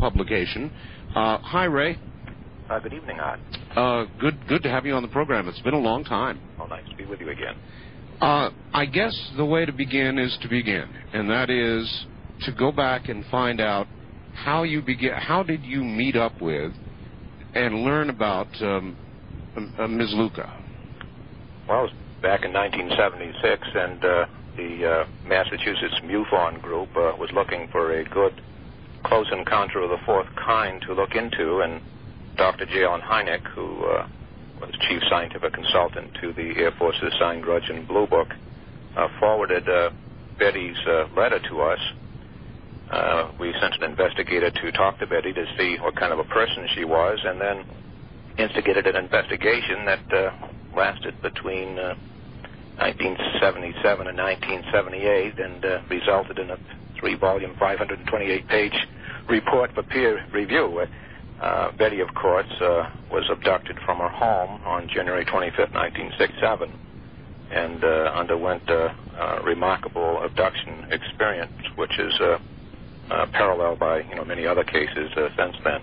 publication. Hi, Ray. Good evening, Art. Good to have you on the program. It's been a long time. Oh, nice to be with you again. I guess the way to begin is to begin, and that is to go back and find out how did you meet up with and learn about Ms. Luca? Well, it was back in 1976, and the Massachusetts MUFON group was looking for a good close encounter of the fourth kind to look into, and Dr. J. Allen Hynek, who was chief scientific consultant to the Air Force's Signed Grudge and Blue Book, forwarded Betty's letter to us. We sent an investigator to talk to Betty to see what kind of a person she was, and then instigated an investigation that lasted between 1977 and 1978 and resulted in a 3-volume, 528-page report for peer review. Betty, of course, was abducted from her home on January 25th, 1967, and underwent a remarkable abduction experience, which is paralleled by many other cases since then.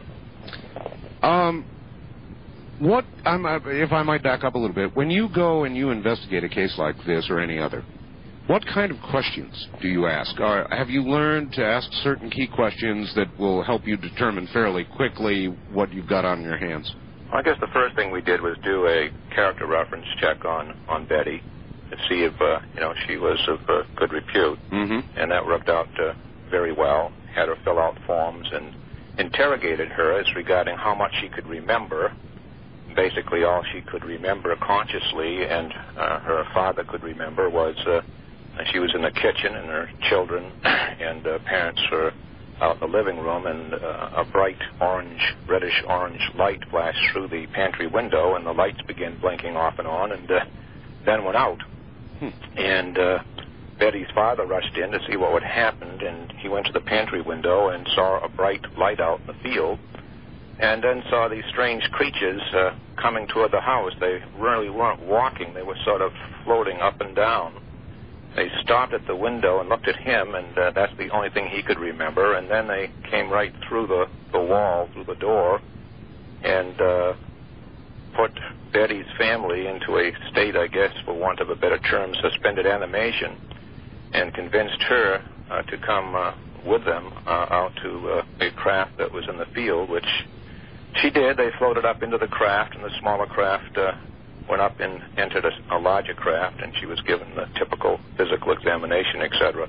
If I might back up a little bit, when you go and you investigate a case like this or any other, what kind of questions do you ask? Or have you learned to ask certain key questions that will help you determine fairly quickly what you've got on your hands? Well, I guess the first thing we did was do a character reference check on Betty to see if she was of good repute, and that worked out very well. Had her fill out forms and interrogated her as regarding how much she could remember. Basically, all she could remember consciously and her father could remember was she was in the kitchen and her children and parents were out in the living room, and a bright reddish-orange light flashed through the pantry window, and the lights began blinking off and on, and then went out. And Betty's father rushed in to see what had happened, and he went to the pantry window and saw a bright light out in the field, and then saw these strange creatures coming toward the house. They really weren't walking. They were sort of floating up and down. They stopped at the window and looked at him, and that's the only thing he could remember, and then they came right through the wall, through the door, and put Betty's family into a state, I guess, for want of a better term, suspended animation, and convinced her to come with them out to a craft that was in the field, which she did. They floated up into the craft, and the smaller craft went up and entered a larger craft, and she was given the typical physical examination, etc.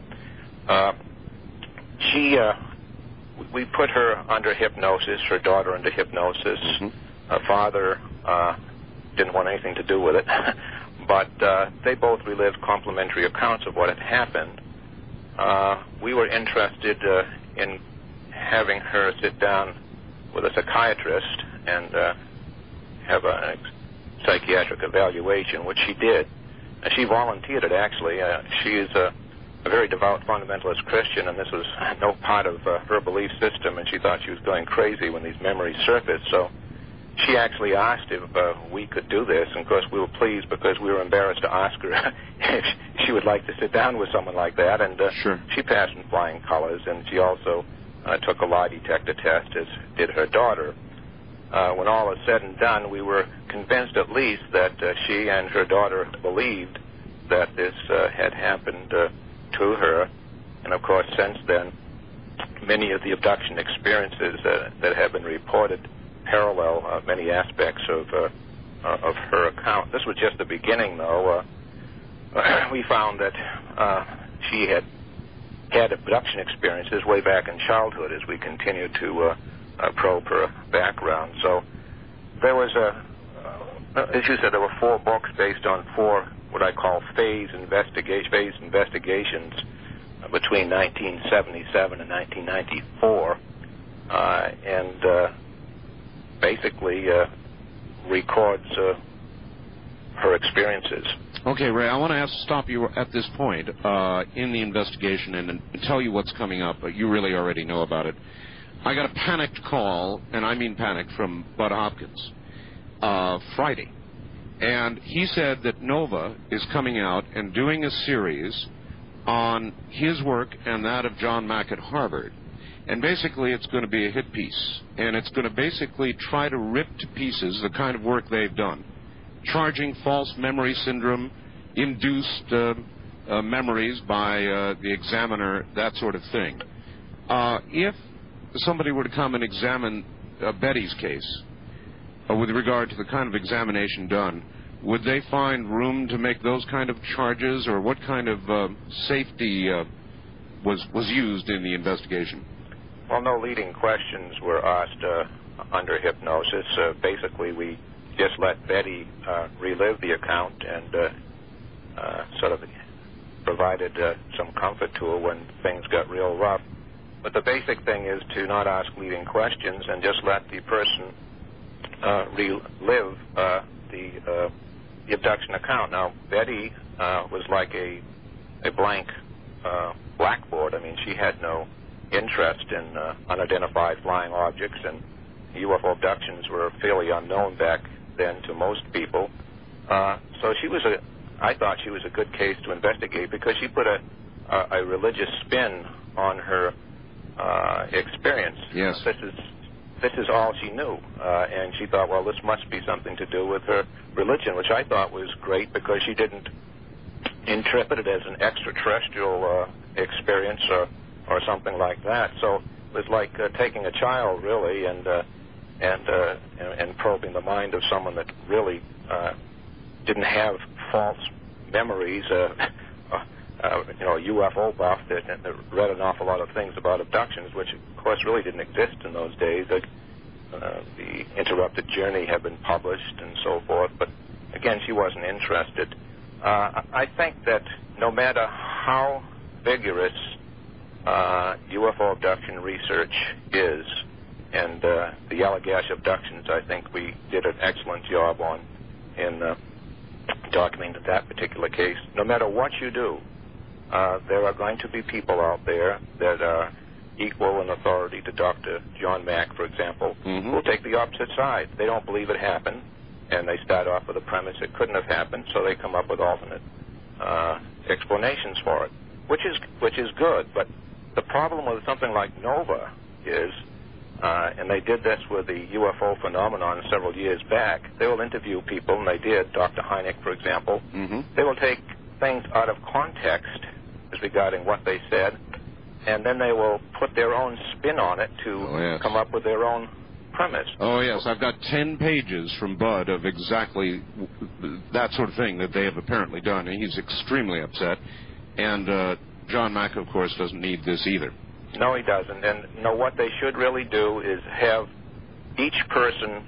We put her under hypnosis, her daughter under hypnosis. Her father didn't want anything to do with it, but they both relived complimentary accounts of what had happened. We were interested in having her sit down with a psychiatrist and have a psychiatric evaluation, which she did. She volunteered it, actually. She is a very devout fundamentalist Christian, and this was no part of her belief system, and she thought she was going crazy when these memories surfaced. So she actually asked if we could do this, and of course we were pleased because we were embarrassed to ask her if she would like to sit down with someone like that, and she passed in flying colors, and she also took a lie detector test, as did her daughter. When all is said and done, we were convinced at least that she and her daughter believed that this had happened to her. And, of course, since then, many of the abduction experiences that have been reported parallel many aspects of her account. This was just the beginning, though. We found that she had abduction experiences way back in childhood as we continued to probe her background. So there was as you said, there were 4 books based on 4 what I call phase investigations between 1977 and 1994, and basically records her experiences. Okay, Ray, I want to stop you at this point in the investigation and tell you what's coming up, but you really already know about it. I got a panicked call, and I mean panicked, from Bud Hopkins Friday. And he said that Nova is coming out and doing a series on his work and that of John Mack at Harvard. And basically it's going to be a hit piece. And it's going to basically try to rip to pieces the kind of work they've done. Charging false memory syndrome, induced memories by the examiner, that sort of thing. If somebody were to come and examine Betty's case, with regard to the kind of examination done, would they find room to make those kind of charges, or what kind of safety was used in the investigation? Well, no leading questions were asked under hypnosis. Basically, we just let Betty relive the account and sort of provided some comfort to her when things got real rough. But the basic thing is to not ask leading questions and just let the person relive the abduction account. Now, Betty was like a blank blackboard. I mean, she had no interest in unidentified flying objects, and UFO abductions were fairly unknown back then to most people. So I thought she was a good case to investigate because she put a religious spin on her experience. Yes. This is all she knew, and she thought, well, this must be something to do with her religion, which I thought was great because she didn't interpret it as an extraterrestrial experience or something like that. So it was like taking a child, really, and probing the mind of someone that really didn't have false memories. A UFO buff that read an awful lot of things about abductions, which, of course, really didn't exist in those days. The Interrupted Journey had been published and so forth, but, again, she wasn't interested. I think that no matter how vigorous UFO abduction research is, and the Allagash abductions, I think we did an excellent job on in documenting that particular case. No matter what you do, there are going to be people out there that are equal in authority to Dr. John Mack, for example, who will take the opposite side. They don't believe it happened, and they start off with a premise it couldn't have happened, so they come up with alternate explanations for it, which is good. But the problem with something like NOVA is, and they did this with the UFO phenomenon several years back, they will interview people, and they did, Dr. Hynek, for example. They will take things out of context as regarding what they said, and then they will put their own spin on it to come up with their own premise. Oh, yes. I've got 10 pages from Bud of exactly that sort of thing that they have apparently done, and he's extremely upset. And John Mack, of course, doesn't need this either. No, he doesn't. And, what they should really do is have each person,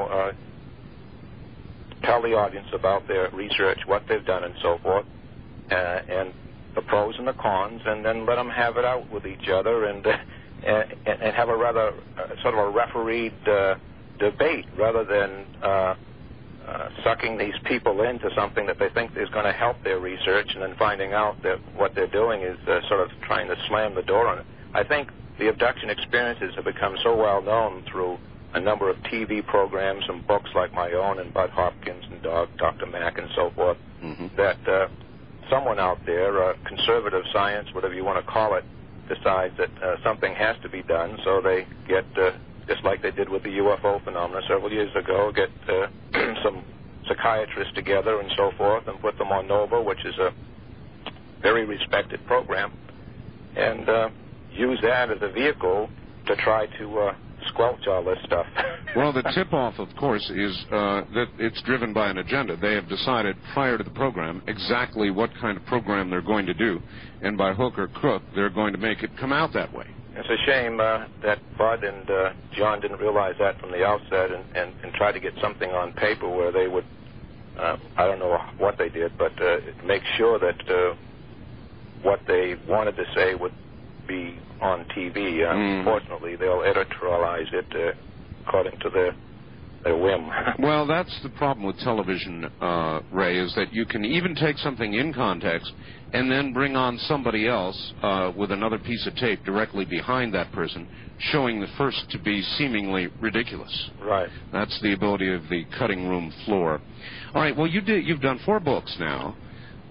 tell the audience about their research, what they've done, and so forth, and the pros and the cons, and then let them have it out with each other and have a rather sort of a refereed debate rather than sucking these people into something that they think is going to help their research and then finding out that what they're doing is sort of trying to slam the door on it. I think the abduction experiences have become so well known through a number of TV programs and books like my own and Bud Hopkins and Dr. Mack and so forth, that someone out there, conservative science, whatever you want to call it, decides that something has to be done, so they get, just like they did with the UFO phenomena several years ago, get some psychiatrists together and so forth and put them on NOVA, which is a very respected program, and use that as a vehicle to try to squelch all this stuff. Well, the tip-off, of course, is that it's driven by an agenda. They have decided prior to the program exactly what kind of program they're going to do, and by hook or crook, they're going to make it come out that way. It's a shame that Bud and John didn't realize that from the outset and try to get something on paper where they would, I don't know what they did, but make sure that what they wanted to say would be on TV. Unfortunately, they'll editorialize it according to their whim. Well, that's the problem with television, Ray, is that you can even take something in context and then bring on somebody else with another piece of tape directly behind that person, showing the first to be seemingly ridiculous. Right. That's the ability of the cutting room floor. All right, well, you've done 4 books now.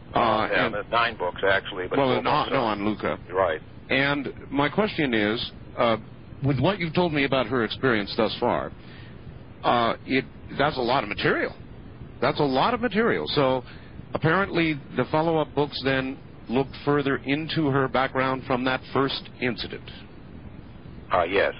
And 9 books, actually. But well, no, on Luca. Right. And my question is, with what you've told me about her experience thus far, that's a lot of material. That's a lot of material. So apparently the follow-up books then looked further into her background from that first incident. Yes.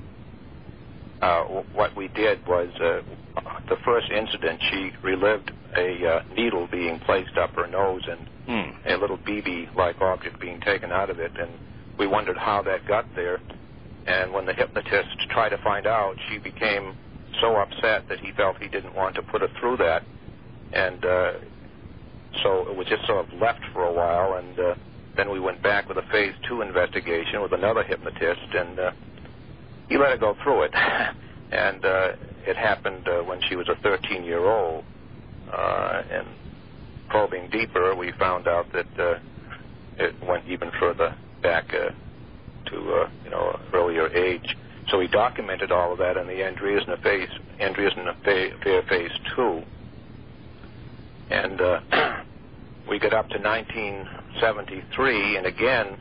What we did was, the first incident, she relived a needle being placed up her nose and a little BB-like object being taken out of it, and we wondered how that got there. And when the hypnotist tried to find out, she became so upset that he felt he didn't want to put her through that, and so it was just sort of left for a while, and then we went back with a Phase 2 investigation with another hypnotist, and he let her go through it. And it happened when she was a 13-year-old. And probing deeper, we found out that it went even further back to earlier age. So we documented all of that in the Andreasen Affair Phase 2. And we got up to 1973, and again,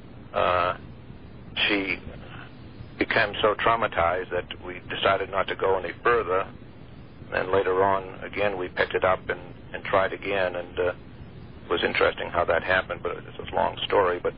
she became so traumatized that we decided not to go any further. And later on, again, we picked it up and tried again, and it was interesting how that happened, but it's a long story. But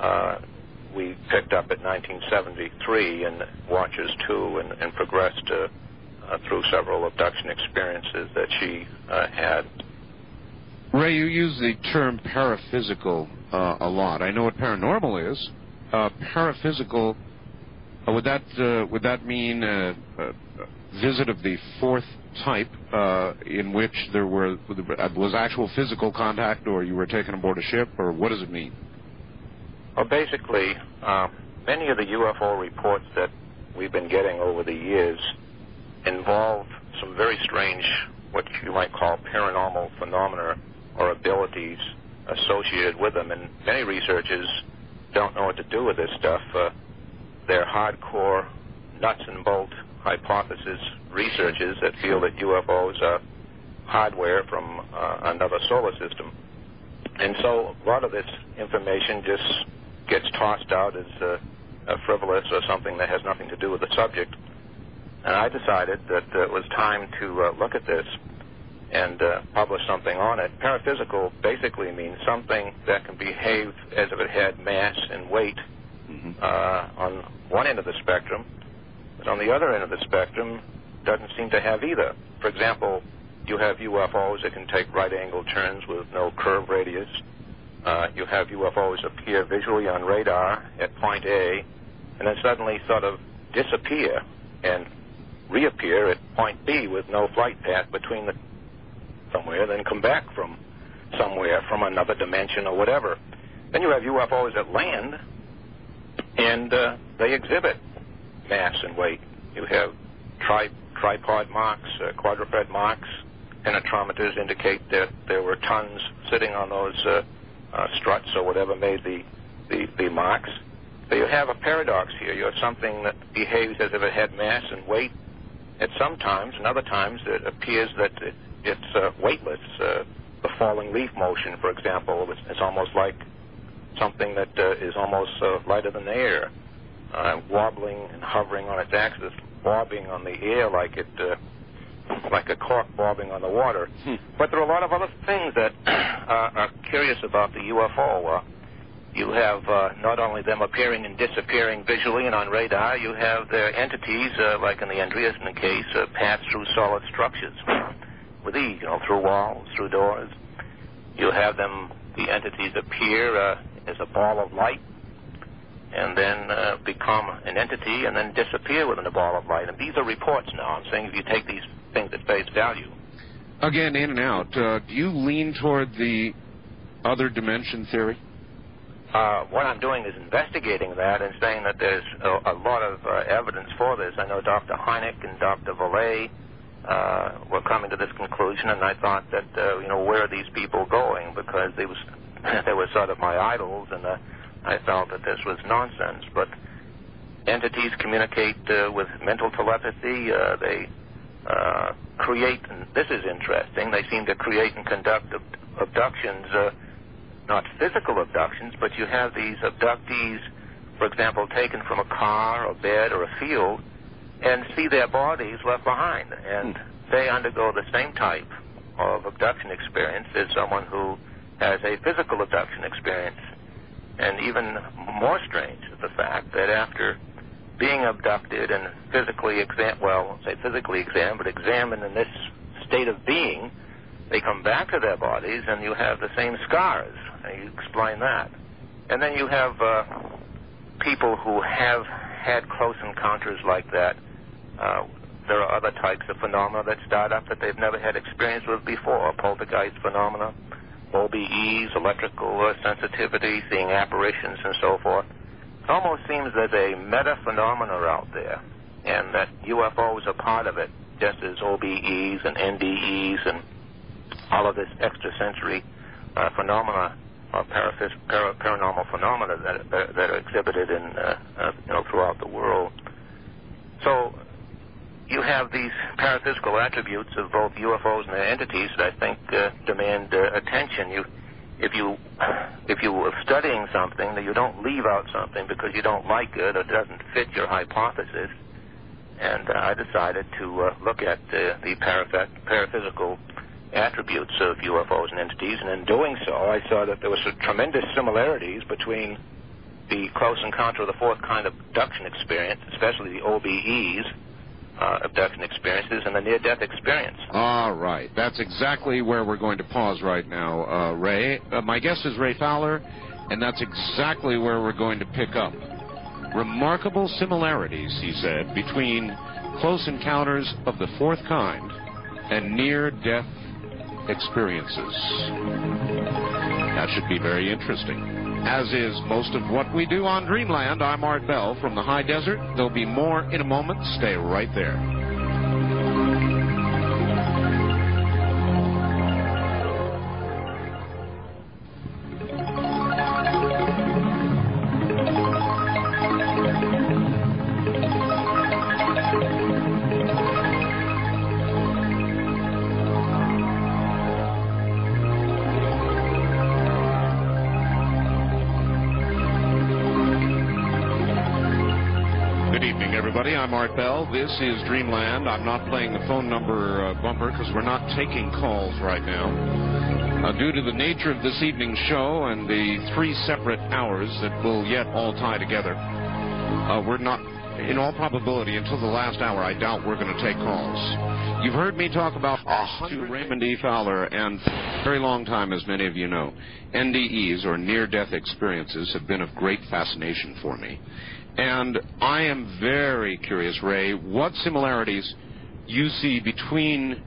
we picked up at 1973 in Watchers 2 and progressed through several abduction experiences that she had. Ray, you use the term paraphysical a lot. I know what paranormal is. Paraphysical, would that mean a visit of the fourth type in which there was actual physical contact, or you were taken aboard a ship, or what does it mean? Well, basically, many of the UFO reports that we've been getting over the years involve some very strange, what you might call paranormal phenomena or abilities associated with them, and many researchers don't know what to do with this stuff. They're hardcore, nuts and bolt hypothesis researchers that feel that UFOs are hardware from another solar system. And so a lot of this information just gets tossed out as frivolous or something that has nothing to do with the subject. And I decided that it was time to look at this and publish something on it. Paraphysical basically means something that can behave as if it had mass and weight on one end of the spectrum, but on the other end of the spectrum doesn't seem to have either. For example, you have UFOs that can take right-angle turns with no curve radius. You have UFOs appear visually on radar at point A and then suddenly sort of disappear and reappear at point B with no flight path between the somewhere, then come back from somewhere, from another dimension or whatever. Then you have UFOs that land, and they exhibit mass and weight. You have tripod marks, quadruped marks. Penetrometers indicate that there were tons sitting on those struts or whatever made the marks. So you have a paradox here. You have something that behaves as if it had mass and weight at some times, and other times it appears that it's weightless. The falling leaf motion, for example, it's almost like something that is almost lighter than air, wobbling and hovering on its axis, bobbing on the air like a cork bobbing on the water. But there are a lot of other things that are curious about the UFO. You have not only them appearing and disappearing visually and on radar, you have their entities, like in the Andreasen case, pass through solid structures with ease, through walls, through doors. You have the entities appear as a ball of light and then become an entity and then disappear within a ball of light. And these are reports now. I'm saying if you take these things at face value. Again, in and out. Do you lean toward the other dimension theory? What I'm doing is investigating that and saying that there's a lot of evidence for this. I know Dr. Hynek and Dr. Vallée were coming to this conclusion, and I thought that, where are these people going? Because they were sort of my idols, and I felt that this was nonsense. But entities communicate with mental telepathy. They create, and this is interesting, they seem to create and conduct abductions, not physical abductions, but you have these abductees for example, taken from a car, a bed, or a field, and see their bodies left behind. And they undergo the same type of abduction experience as someone who has a physical abduction experience. And even more strange is the fact that after being abducted and physically examined, well, I won't say physically examined, but examined in this state of being, they come back to their bodies and you have the same scars. And you explain that. And then you have people who have had close encounters like that. There are other types of phenomena that start up that they've never had experience with before. Poltergeist phenomena, OBEs, electrical sensitivity, seeing apparitions and so forth. It almost seems there's a meta-phenomena out there, and that UFOs are part of it, just as OBEs and NDEs and all of this extrasensory phenomena or paranormal phenomena that are exhibited in throughout the world. So you have these paraphysical attributes of both UFOs and their entities that I think demand attention. If you are studying something, that you don't leave out something because you don't like it or doesn't fit your hypothesis. And I decided to look at the paraphysical attributes of UFOs and entities, and in doing so, I saw that there were some tremendous similarities between the close encounter of the fourth kind of abduction experience, especially the OBEs, abduction experiences, and the near-death experience. All right. That's exactly where we're going to pause right now, Ray. My guest is Ray Fowler, and that's exactly where we're going to pick up. Remarkable similarities, he said, between close encounters of the fourth kind and near-death experiences. That should be very interesting. As is most of what we do on Dreamland, I'm Art Bell from the high desert. There'll be more in a moment. Stay right there. I'm Art Bell. This is Dreamland. I'm not playing the phone number bumper because we're not taking calls right now. Due to the nature of this evening's show and the 3 separate hours that will yet all tie together, we're not, in all probability, until the last hour, I doubt we're going to take calls. You've heard me talk about to Raymond E. Fowler, and for a very long time, as many of you know, NDEs, or near-death experiences, have been of great fascination for me. And I am very curious, Ray, what similarities you see between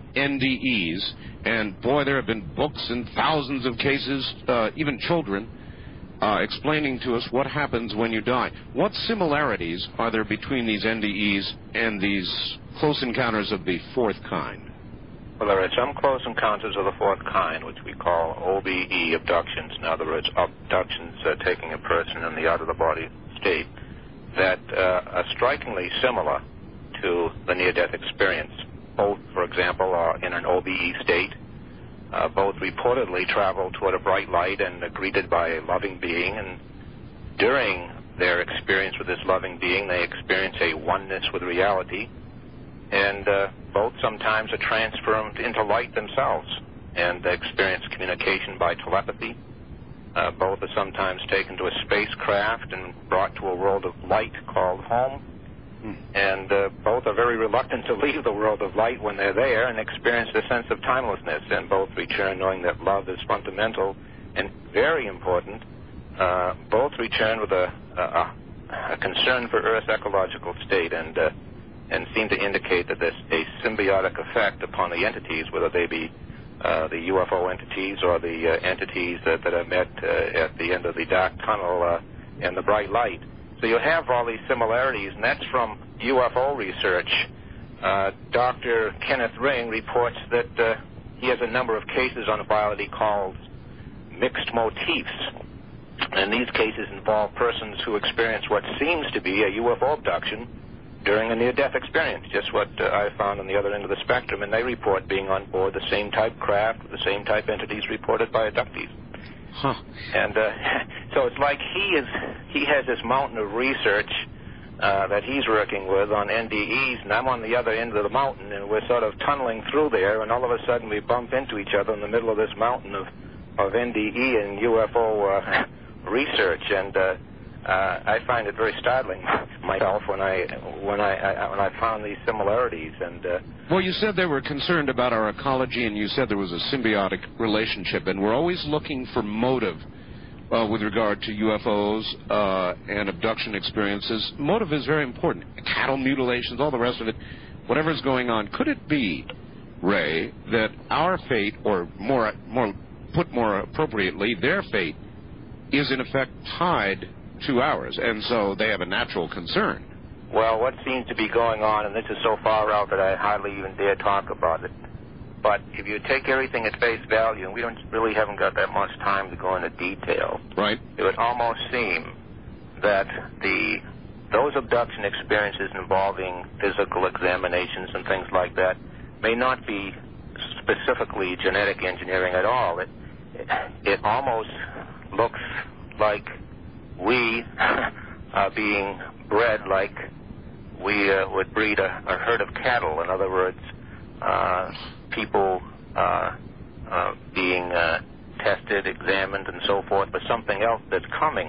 NDEs, and boy, there have been books and thousands of cases, even children, explaining to us what happens when you die. What similarities are there between these NDEs and these close encounters of the fourth kind? Well, there are some close encounters of the fourth kind, which we call OBE abductions. In other words, abductions taking a person in the out-of-the-body state, that are strikingly similar to the near-death experience. Both, for example, are in an OBE state. Both reportedly travel toward a bright light and are greeted by a loving being, and during their experience with this loving being, they experience a oneness with reality, and both sometimes are transformed into light themselves and experience communication by telepathy. Both are sometimes taken to a spacecraft and brought to a world of light called home. And both are very reluctant to leave the world of light when they're there and experience the sense of timelessness. And both return knowing that love is fundamental and very important. Both return with a concern for Earth's ecological state and seem to indicate that there's a symbiotic effect upon the entities, whether they be the UFO entities or the entities that are met at the end of the dark tunnel and the bright light. So you have all these similarities, and that's from UFO research. Dr. Kenneth Ring reports that he has a number of cases on file that he calls mixed motifs. And these cases involve persons who experience what seems to be a UFO abduction during a near-death experience, just what I found on the other end of the spectrum, and they report being on board the same type craft, with the same type entities reported by abductees. Huh. And So it's like he has this mountain of research that he's working with on NDEs, and I'm on the other end of the mountain, and we're sort of tunneling through there, and all of a sudden we bump into each other in the middle of this mountain of NDE and UFO research, and I find it very startling myself when I found these similarities. And well, you said they were concerned about our ecology, and you said there was a symbiotic relationship, and we're always looking for motive with regard to UFOs and abduction experiences. Motive is very important. Cattle mutilations, all the rest of it, whatever's going on. Could it be, Ray, that our fate, or put more appropriately, their fate, is in effect tied to ours, and so they have a natural concern? Well, what seems to be going on, and this is so far out that I hardly even dare talk about it, but if you take everything at face value, and we haven't got that much time to go into detail, right? It would almost seem that those abduction experiences involving physical examinations and things like that may not be specifically genetic engineering at all. It almost looks like we are being bred like we would breed a herd of cattle. In other words, people being tested, examined, and so forth for something else that's coming.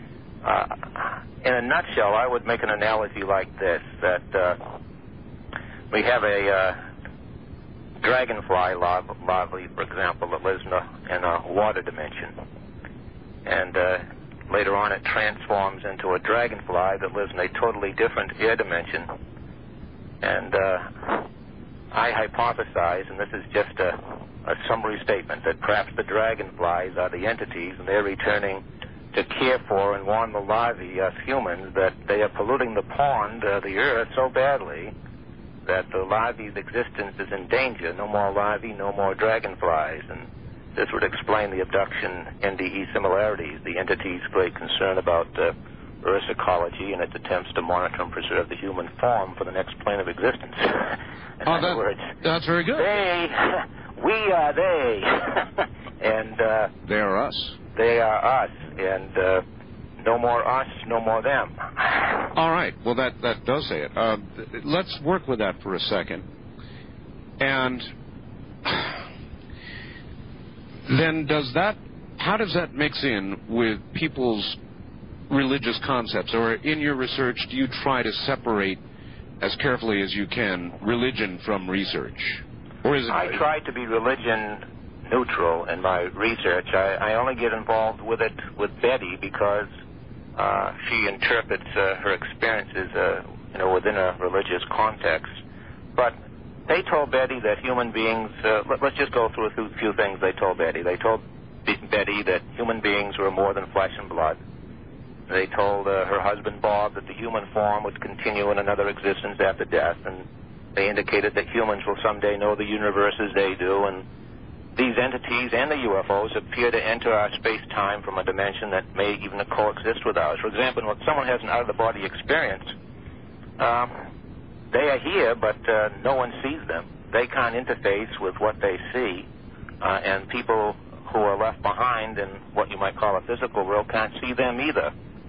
In a nutshell, I would make an analogy like this, that we have a dragonfly larvae, for example, that lives in a water dimension. And later on it transforms into a dragonfly that lives in a totally different air dimension. And I hypothesize, and this is just a summary statement, that perhaps the dragonflies are the entities, and they're returning to care for and warn the larvae, us humans, that they are polluting the pond, the earth, so badly that the larvae's existence is in danger. No more larvae, no more dragonflies. And this would explain the abduction NDE similarities, the entity's great concern about Earth's ecology and its attempts to monitor and preserve the human form for the next plane of existence. In other words, that's very good. We are they. And they are us. They are us. And no more us, no more them. All right. Well, that does say it. Let's work with that for a second. And then how does that mix in with people's religious concepts? Or in your research, do you try to separate as carefully as you can religion from research? Or is it... I try to be religion neutral in my research. I only get involved with it with Betty because she interprets her experiences within a religious context. But they told Betty that human beings, let's just go through a few things they told Betty. They told Betty that human beings were more than flesh and blood. They told her husband Bob that the human form would continue in another existence after death, and they indicated that humans will someday know the universe as they do, and these entities and the UFOs appear to enter our space-time from a dimension that may even coexist with ours. For example, when someone has an out-of-the-body experience, they are here, but no one sees them. They can't interface with what they see, and people who are left behind in what you might call a physical world can't see them either.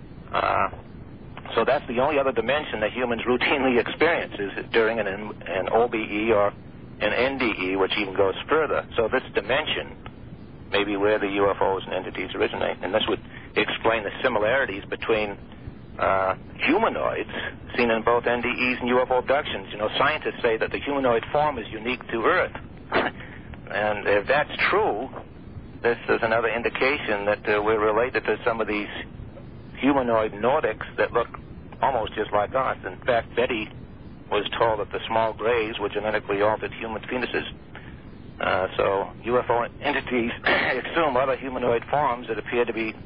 So that's the only other dimension that humans routinely experience is during an OBE or an NDE, which even goes further. So this dimension may be where the UFOs and entities originate, and this would explain the similarities between humanoids seen in both NDEs and UFO abductions. You know, scientists say that the humanoid form is unique to Earth. And if that's true, this is another indication that we're related to some of these humanoid Nordics that look almost just like us. In fact, Betty was told that the small grays were genetically altered human fetuses. So UFO entities assume other humanoid forms that appear to be...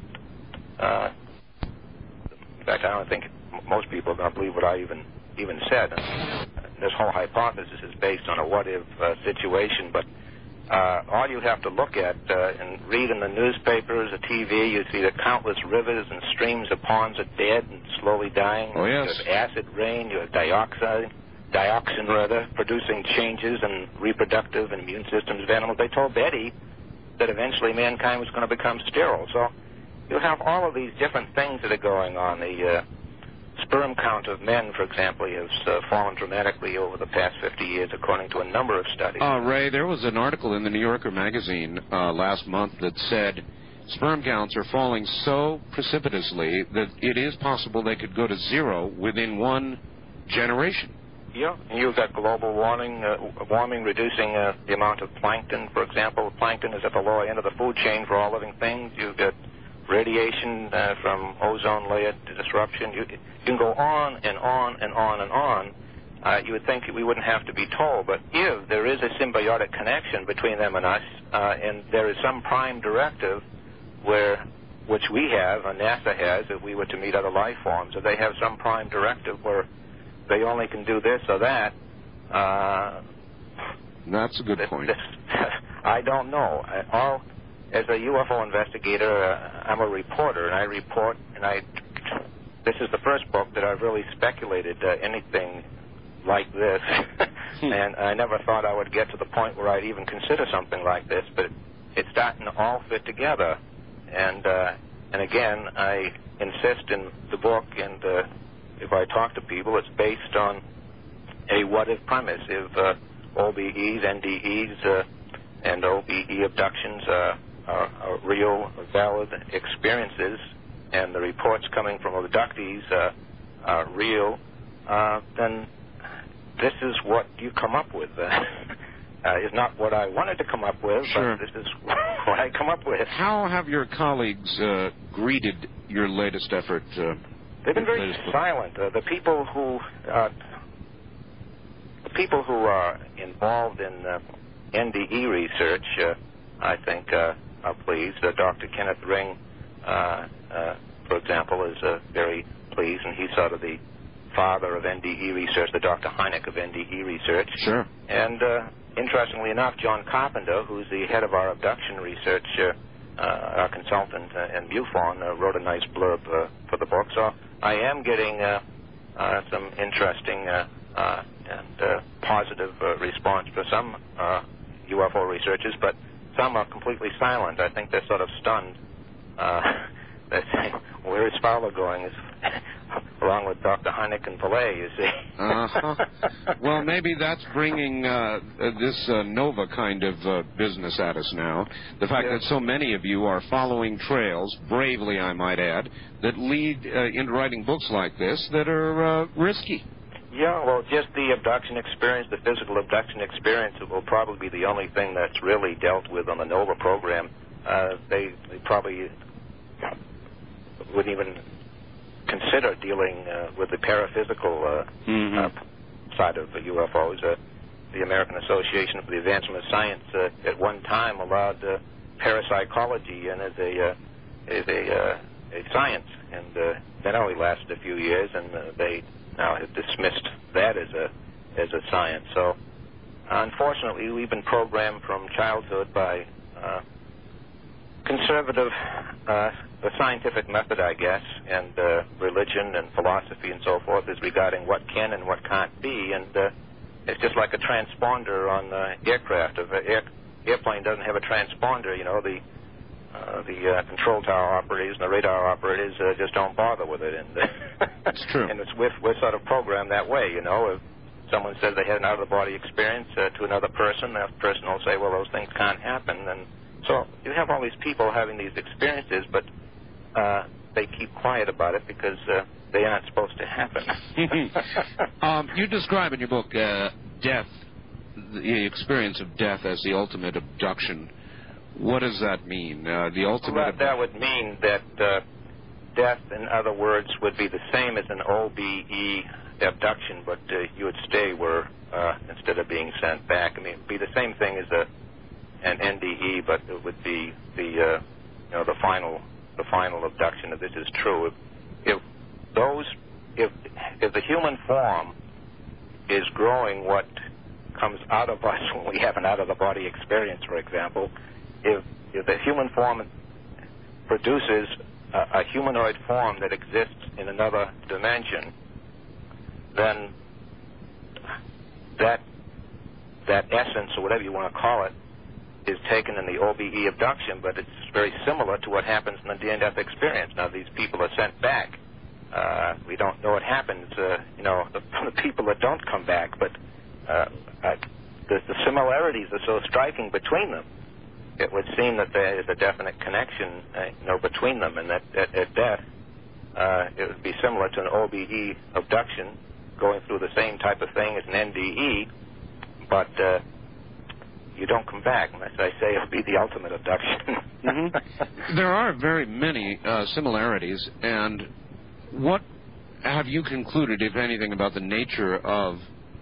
in fact, I don't think most people don't believe what I even said. This whole hypothesis is based on a what-if situation, but all you have to look at and read in the newspapers, the TV, you see the countless rivers and streams of ponds are dead and slowly dying. Oh, yes. You have acid rain, you have dioxin, producing changes in reproductive and immune systems of animals. They told Betty that eventually mankind was going to become sterile. So you have all of these different things that are going on. The sperm count of men, for example, has fallen dramatically over the past 50 years, according to a number of studies. Ray, there was an article in the New Yorker magazine last month that said sperm counts are falling so precipitously that it is possible they could go to zero within one generation. Yeah, and you've got global warming reducing the amount of plankton, for example. Plankton is at the lower end of the food chain for all living things. You've got radiation from ozone layer disruption. You can go on and on and on and on. You would think we wouldn't have to be told, but if there is a symbiotic connection between them and us, and there is some prime directive which we have, and NASA has, if we were to meet other life forms, if they have some prime directive where they only can do this or that. That's a good point. I don't know. As a UFO investigator, I'm a reporter, and I report, and this is the first book that I've really speculated anything like this, and I never thought I would get to the point where I'd even consider something like this, but it's starting to all fit together, and again, I insist in the book, and if I talk to people, it's based on a what-if premise. If OBEs, NDEs, and OBE abductions are real, valid experiences, and the reports coming from abductees are real, then this is what you come up with. It's not what I wanted to come up with, sure, but this is what I come up with. How have your colleagues greeted your latest effort? They've been very silent. The people who are involved in NDE research, I think, are pleased. Dr. Kenneth Ring, for example, is very pleased, and he's sort of the father of NDE research, the Dr. Hynek of NDE research. Sure. And interestingly enough, John Carpenter, who's the head of our abduction research, our consultant in MUFON, wrote a nice blurb for the book. So I am getting some interesting and positive response for some UFO researchers, but some are completely silent. I think they're sort of stunned. They're saying, where is Fowler going? Along with Dr. Hynek and Pillay, you see. Well, maybe that's bringing this Nova kind of business at us now. The fact that so many of you are following trails, bravely I might add, that lead into writing books like this that are risky. Yeah, well, just the abduction experience, the physical abduction experience, will probably be the only thing that's really dealt with on the NOVA program. They probably wouldn't even consider dealing with the paraphysical side of the UFOs. The American Association for the Advancement of Science at one time allowed parapsychology in as a science, and that only lasted a few years, and they now have dismissed that as a science. So, unfortunately, we've been programmed from childhood by conservative, the scientific method, I guess, and religion and philosophy and so forth is regarding what can and what can't be, and it's just like a transponder on aircraft. If an airplane doesn't have a transponder, you know, the control tower operators and the radar operators just don't bother with it. And it's true. And we're sort of programmed that way, you know. If someone says they had an out-of-the-body experience to another person, that person will say, well, those things can't happen. And so you have all these people having these experiences, but they keep quiet about it because they aren't supposed to happen. You describe in your book death, the experience of death as the ultimate abduction. What does that mean? The ultimate... Well, that would mean that death, in other words, would be the same as an OBE abduction, but you would stay where instead of being sent back. I mean, it would be the same thing as an NDE, but it would be the final abduction. If this is true, if the human form is growing what comes out of us when we have an out-of-the-body experience, for example, if the human form produces a humanoid form that exists in another dimension, then that essence, or whatever you want to call it, is taken in the OBE abduction, but it's very similar to what happens in the near-death experience. Now, these people are sent back. We don't know what happens, the people that don't come back, but the similarities are so striking between them. It would seem that there is a definite connection, between them, and that at death, it would be similar to an OBE abduction, going through the same type of thing as an NDE, but you don't come back. And as I say, it'll be the ultimate abduction. Mm-hmm. There are very many similarities, and what have you concluded, if anything, about the nature of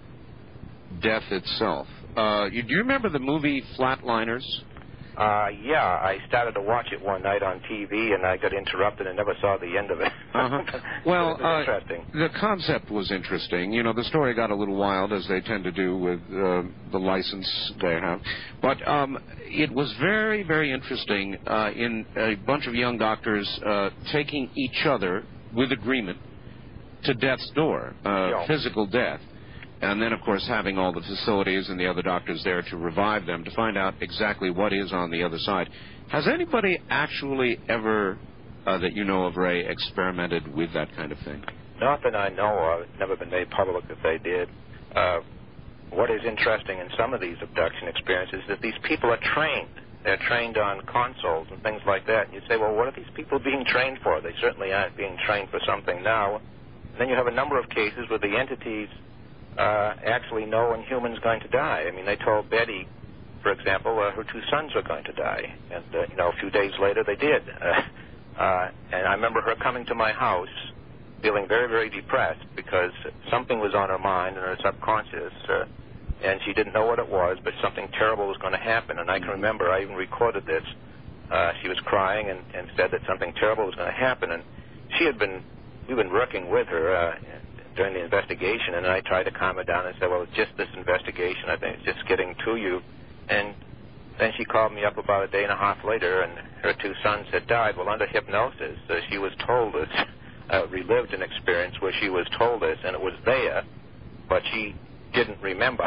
death itself? Do you remember the movie Flatliners? Yeah, I started to watch it one night on TV, and I got interrupted and never saw the end of it. Well, interesting. The concept was interesting. The story got a little wild, as they tend to do with the license they have. But it was very, very interesting in a bunch of young doctors taking each other, with agreement, to death's door, physical death. And then, of course, having all the facilities and the other doctors there to revive them to find out exactly what is on the other side. Has anybody actually ever, that you know of, Ray, experimented with that kind of thing? Not that I know of. It's never been made public if they did. What is interesting in some of these abduction experiences is that these people are trained. They're trained on consoles and things like that. And you say, well, what are these people being trained for? They certainly aren't being trained for something now. And then you have a number of cases where the entities actually know when humans going to die. I mean, they told Betty, for example, her two sons were going to die. And, a few days later they did. And I remember her coming to my house feeling very, very depressed because something was on her mind and her subconscious, and she didn't know what it was, but something terrible was going to happen. And I can remember, I even recorded this. She was crying and said that something terrible was going to happen. And we've been working with her during the investigation, and I tried to calm her down and said, well, it's just this investigation. I think it's just getting to you. And then she called me up about a day and a half later, and her two sons had died. Well, under hypnosis, she was told this, relived an experience where she was told this, and it was there, but she didn't remember.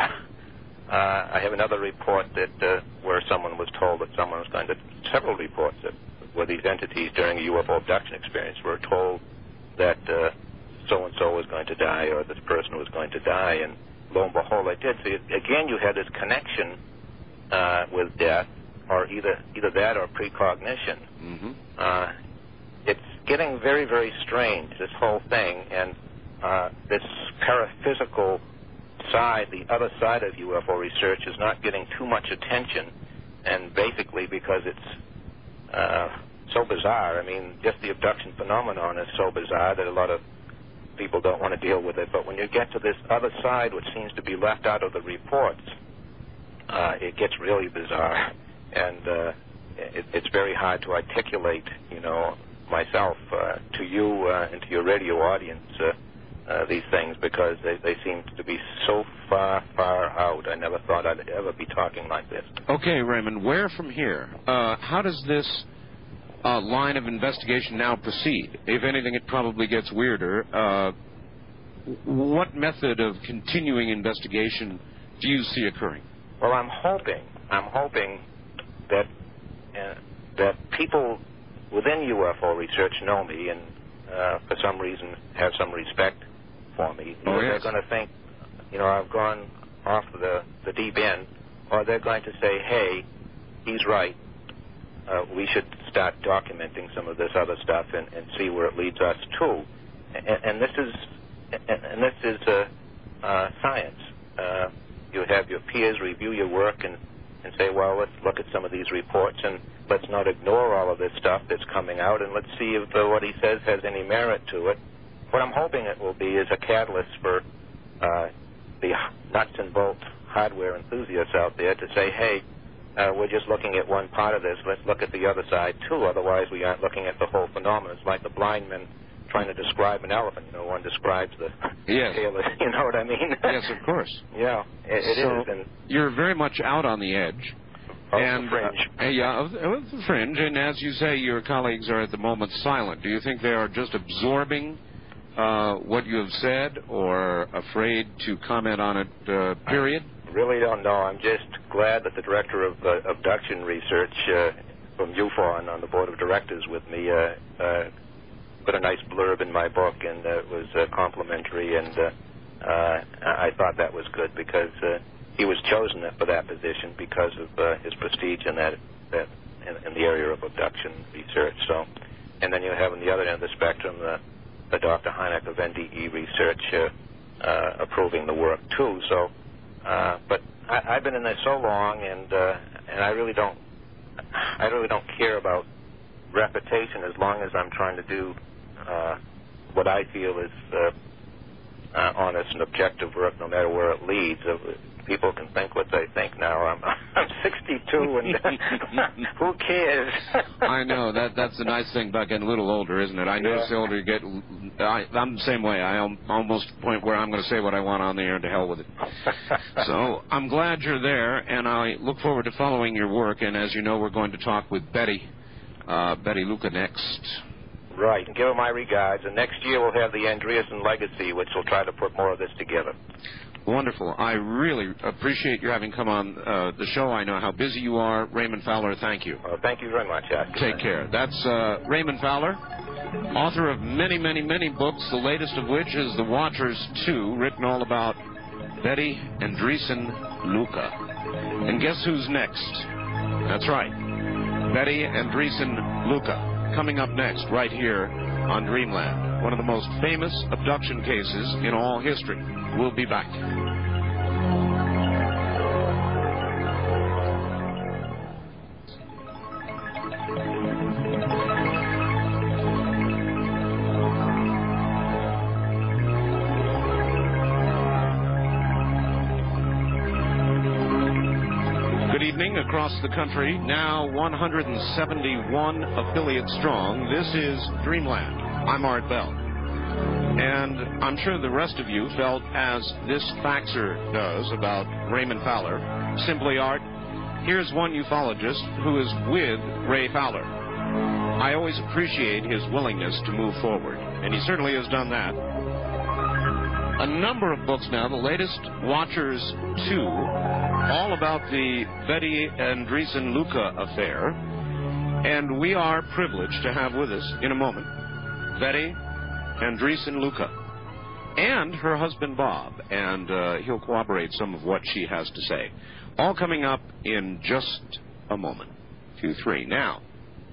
I have another report that where someone was told that someone was going to, several reports that where these entities during a UFO abduction experience were told that so-and-so was going to die or this person was going to die, and lo and behold, they did. So again, you had this connection with death, or either that or precognition. Mm-hmm. It's getting very, very strange, this whole thing, and this paraphysical side, the other side of UFO research, is not getting too much attention, and basically because it's so bizarre. I mean, just the abduction phenomenon is so bizarre that a lot of people don't want to deal with it. But when you get to this other side, which seems to be left out of the reports, it gets really bizarre, and it's very hard to articulate, myself to you and to your radio audience these things, because they seem to be so far, far out. I never thought I'd ever be talking like this. Okay, Raymond, where from here? How does this line of investigation now proceed? If anything, it probably gets weirder. What method of continuing investigation do you see occurring? Well, I'm hoping that people within UFO research know me and for some reason have some respect for me. Oh, yes. They're going to think, I've gone off the deep end, or they're going to say, hey, he's right. We should start documenting some of this other stuff and see where it leads us to. And this is science. You have your peers review your work and say, well, let's look at some of these reports and let's not ignore all of this stuff that's coming out, and let's see if what he says has any merit to it. What I'm hoping it will be is a catalyst for the nuts and bolts hardware enthusiasts out there to say, hey, we're just looking at one part of this. Let's look at the other side, too. Otherwise, we aren't looking at the whole phenomenon. It's like the blind man trying to describe an elephant. One describes the tail. You know what I mean? Yes, of course. Yeah, it is. And you're very much out on the edge. The fringe. Of the fringe. And as you say, your colleagues are at the moment silent. Do you think they are just absorbing what you have said, or afraid to comment on it, period? I really don't know. I'm just glad that the director of abduction research from UFON on the board of directors with me put a nice blurb in my book, and it was complimentary, and I thought that was good because he was chosen for that position because of his prestige in that in the area of abduction research. So, and then you have on the other end of the spectrum the Dr. Hynek of NDE research approving the work too. So, but I've been in there so long, and I really don't care about reputation as long as I'm trying to do what I feel is honest and objective work, no matter where it leads. People can think what they think now. I'm 62, and who cares? I know that's the nice thing about getting a little older, isn't it? I notice the older you get, I'm the same way. I'm almost to the point where I'm going to say what I want on the air and to hell with it. So I'm glad you're there, and I look forward to following your work. And as you know, we're going to talk with Betty Luca next. Right, and give her my regards. And next year we'll have the Andreessen Legacy, which will try to put more of this together. Wonderful. I really appreciate your having come on the show. I know how busy you are. Raymond Fowler, thank you. Thank you very much, Ash. Take care. That's Raymond Fowler, author of many, many, many books, the latest of which is The Watchers 2, written all about Betty Andreessen Luca. And guess who's next? That's right, Betty Andreessen Luca, coming up next right here on Dreamland, one of the most famous abduction cases in all history. We'll be back. Good evening across the country, now 171 affiliates strong. This is Dreamland. I'm Art Bell. And I'm sure the rest of you felt as this faxer does about Raymond Fowler. Simply, Art, here's one ufologist who is with Ray Fowler. I always appreciate his willingness to move forward, and he certainly has done that. A number of books now, the latest, Watchers 2, all about the Betty Andreessen Luca affair. And we are privileged to have with us in a moment Betty Andreessen Luca and her husband Bob, and he'll corroborate some of what she has to say. All coming up in just a moment. 2, 3. Now,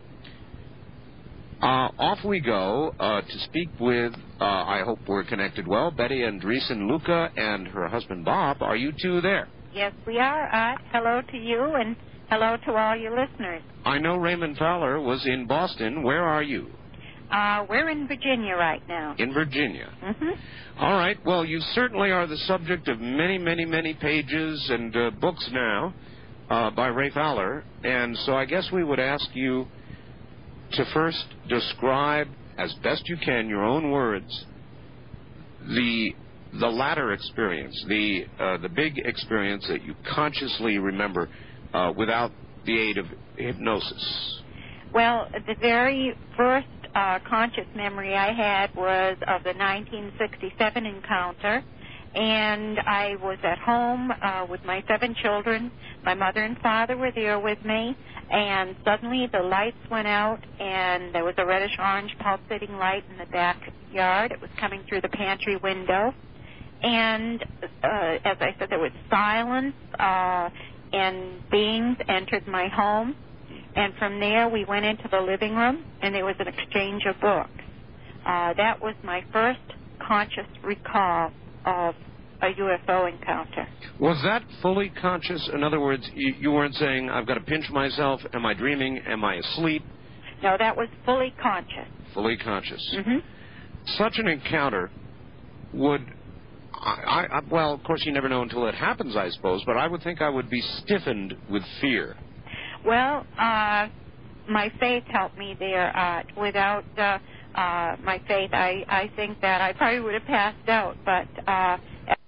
off we go to speak with, I hope we're connected well, Betty Andreessen Luca and her husband Bob. Are you two there? Yes, we are, Art. Hello to you, and hello to all your listeners. I know Raymond Fowler was in Boston. Where are you? We're in Virginia right now. In Virginia. Mm-hmm. All right. Well, you certainly are the subject of many, many, many pages and books now by Ray Fowler. And so I guess we would ask you to first describe, as best you can, your own words, the latter experience, the big experience that you consciously remember without the aid of hypnosis. Well, the very first conscious memory I had was of the 1967 encounter, and I was at home with my 7 children. My mother and father were there with me, and suddenly the lights went out, and there was a reddish-orange pulsating light in the backyard. It was coming through the pantry window, and as I said, there was silence, and beings entered my home. And from there, we went into the living room, and there was an exchange of books. That was my first conscious recall of a UFO encounter. Was that fully conscious? In other words, you weren't saying, I've got to pinch myself, am I dreaming, am I asleep? No, that was fully conscious. Fully conscious. Mm-hmm. Such an encounter would, well, of course you never know until it happens, I suppose, but I would think I would be stiffened with fear. Well, my faith helped me there. Without my faith, I think that I probably would have passed out. But I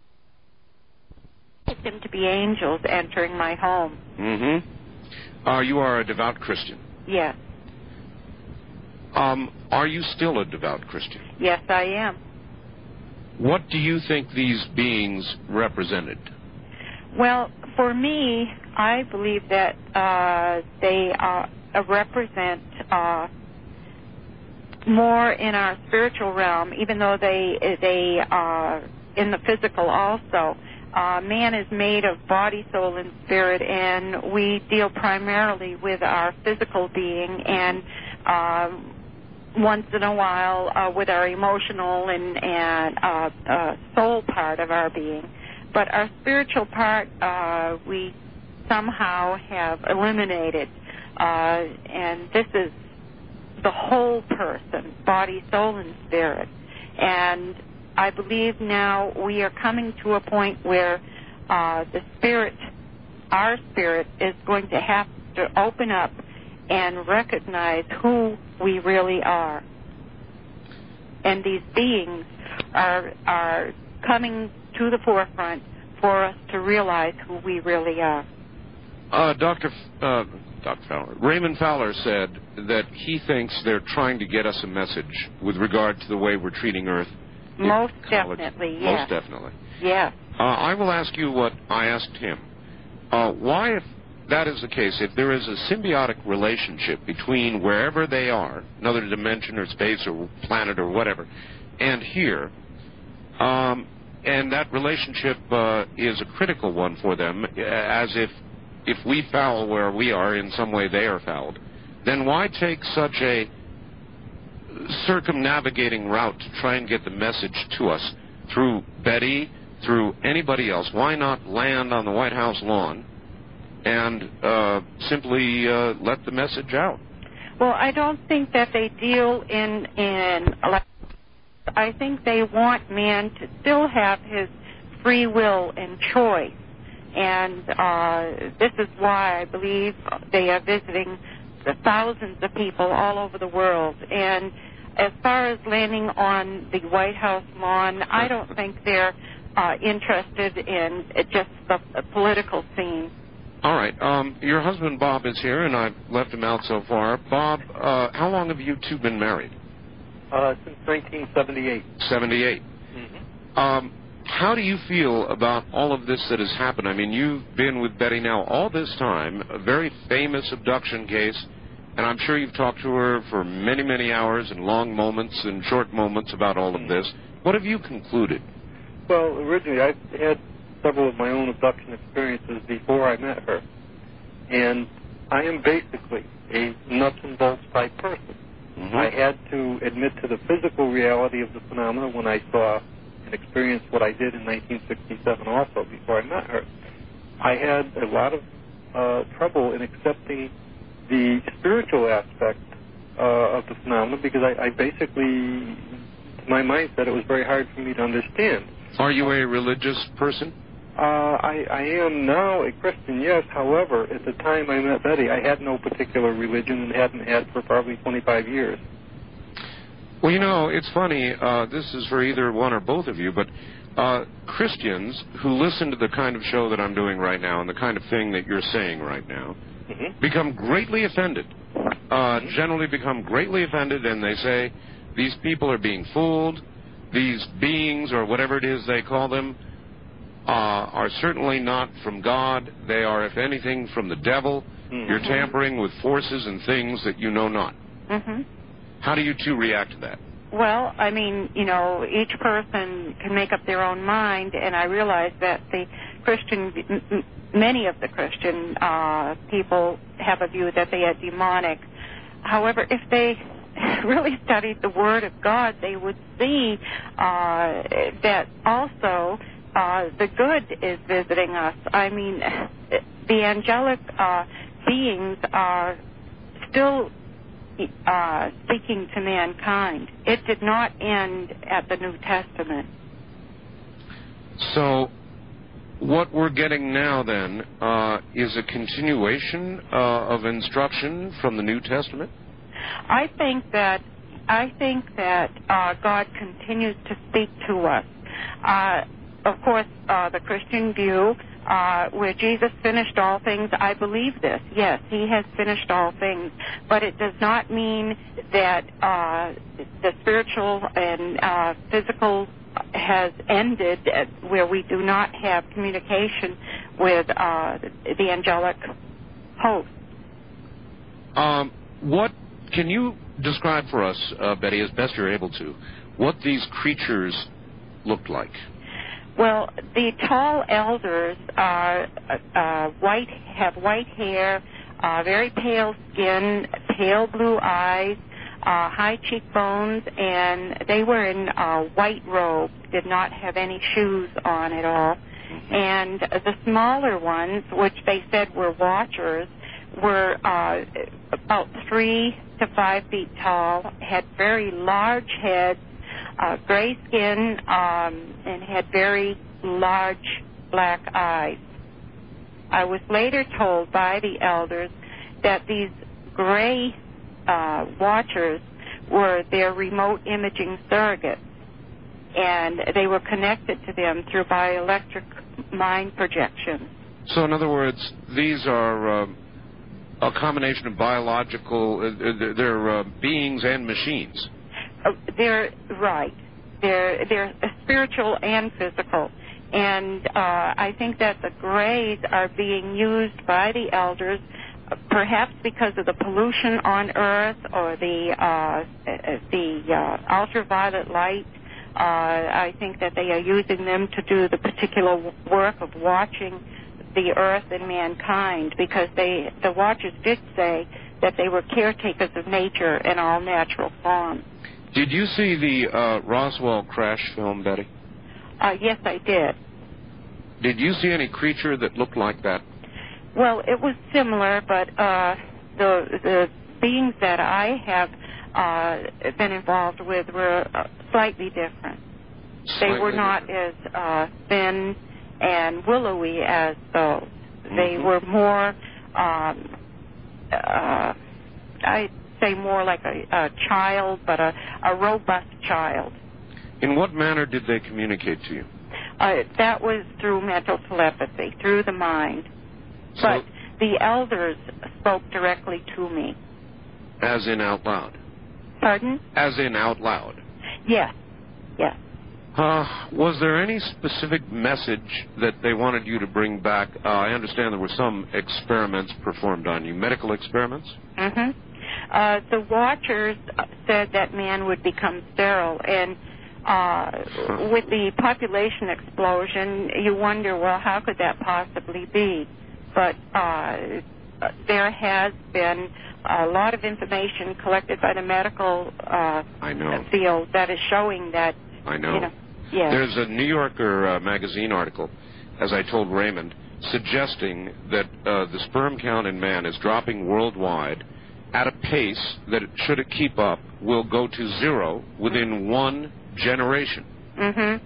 expect them to be angels entering my home. Mm-hmm. You are a devout Christian? Yes. Are you still a devout Christian? Yes, I am. What do you think these beings represented? Well, for me, I believe that they represent more in our spiritual realm, even though they are in the physical also. Man is made of body, soul, and spirit, and we deal primarily with our physical being and once in a while with our emotional and soul part of our being. But our spiritual part, we somehow have eliminated, and this is the whole person, body, soul, and spirit. And I believe now we are coming to a point where the spirit, our spirit, is going to have to open up and recognize who we really are. And these beings are coming to the forefront for us to realize who we really are. Dr. Fowler, Raymond Fowler said that he thinks they're trying to get us a message with regard to the way we're treating Earth. Most definitely, yes. Most definitely. Yes. I will ask you what I asked him. Why, if that is the case, if there is a symbiotic relationship between wherever they are, another dimension or space or planet or whatever, and here, and that relationship is a critical one for them, as if we foul where we are, in some way they are fouled, then why take such a circumnavigating route to try and get the message to us through Betty, through anybody else? Why not land on the White House lawn and simply let the message out? Well, I don't think that they deal in I think they want man to still have his free will and choice. And this is why I believe they are visiting the thousands of people all over the world. And as far as landing on the White House lawn, I don't think they're interested in just the political scene. All right. Your husband, Bob, is here, and I've left him out so far. Bob, how long have you two been married? Since 1978. 78. Mm-hmm. How do you feel about all of this that has happened? I mean, you've been with Betty now all this time, a very famous abduction case, and I'm sure you've talked to her for many, many hours and long moments and short moments about all of this. What have you concluded? Well, originally I had several of my own abduction experiences before I met her, and I am basically a nuts and bolts type person. Mm-hmm. I had to admit to the physical reality of the phenomena when I saw and experienced what I did in 1967 also before I met her. I had a lot of trouble in accepting the spiritual aspect of the phenomena because I basically, my mind said it was very hard for me to understand. Are you a religious person? I am now a Christian, yes. However, at the time I met Betty, I had no particular religion and hadn't had for probably 25 years. Well, you know, it's funny. This is for either one or both of you, but Christians who listen to the kind of show that I'm doing right now and the kind of thing that you're saying right now become greatly offended, generally become greatly offended, and they say these people are being fooled. These beings, or whatever it is they call them, are certainly not from God. They are, if anything, from the devil. You're tampering with forces and things that you know not. How do you two react to that? Well, I mean, you know, each person can make up their own mind, and I realize that the Christian, many of the Christian people have a view that they are demonic. However, if they really studied the Word of God, they would see that also the good is visiting us. I mean, the angelic beings are still speaking to mankind. It did not end at the New Testament. So what we're getting now, then, is a continuation of instruction from the New Testament? I think that God continues to speak to us. Of course, the Christian view, where Jesus finished all things, I believe this. Yes, he has finished all things, but it does not mean that the spiritual and physical has ended, where we do not have communication with the angelic host. What can you describe for us, Betty, as best you're able to, what these creatures looked like? Well, the tall elders are have white hair, very pale skin, pale blue eyes, high cheekbones, and they were in white robes, did not have any shoes on at all. And the smaller ones, which they said were watchers, were about 3 to 5 feet tall, had very large heads, gray skin, and had very large black eyes. I was later told by the elders that these gray watchers were their remote imaging surrogates, and they were connected to them through bioelectric mind projection. So, in other words, these are a combination of biological, they're beings and machines. They're right. They're spiritual and physical. And I think that the grays are being used by the elders, perhaps because of the pollution on Earth or the ultraviolet light. I think that they are using them to do the particular work of watching the Earth and mankind, because the watchers did say that they were caretakers of nature in all natural forms. Did you see the Roswell crash film, Betty? Yes, I did. Did you see any creature that looked like that? Well, it was similar, but the beings that I have been involved with were slightly different. They were not as thin and willowy as those. They were more, I'd say more like a child, but a robust child. In what manner did they communicate to you? That was through mental telepathy, through the mind. So, but the elders spoke directly to me. As in out loud? Pardon? As in out loud? Yes, yes. Was there any specific message that they wanted you to bring back? I understand there were some experiments performed on you, medical experiments? Mm-hmm. The watchers said that man would become sterile, and with the population explosion, you wonder, well, how could that possibly be? But there has been a lot of information collected by the medical field that is showing that. I know. You know, yeah. There's a New Yorker magazine article, as I told Raymond, suggesting that the sperm count in man is dropping worldwide at a pace that, should it keep up, will go to 0 within 1 generation. Mm-hmm.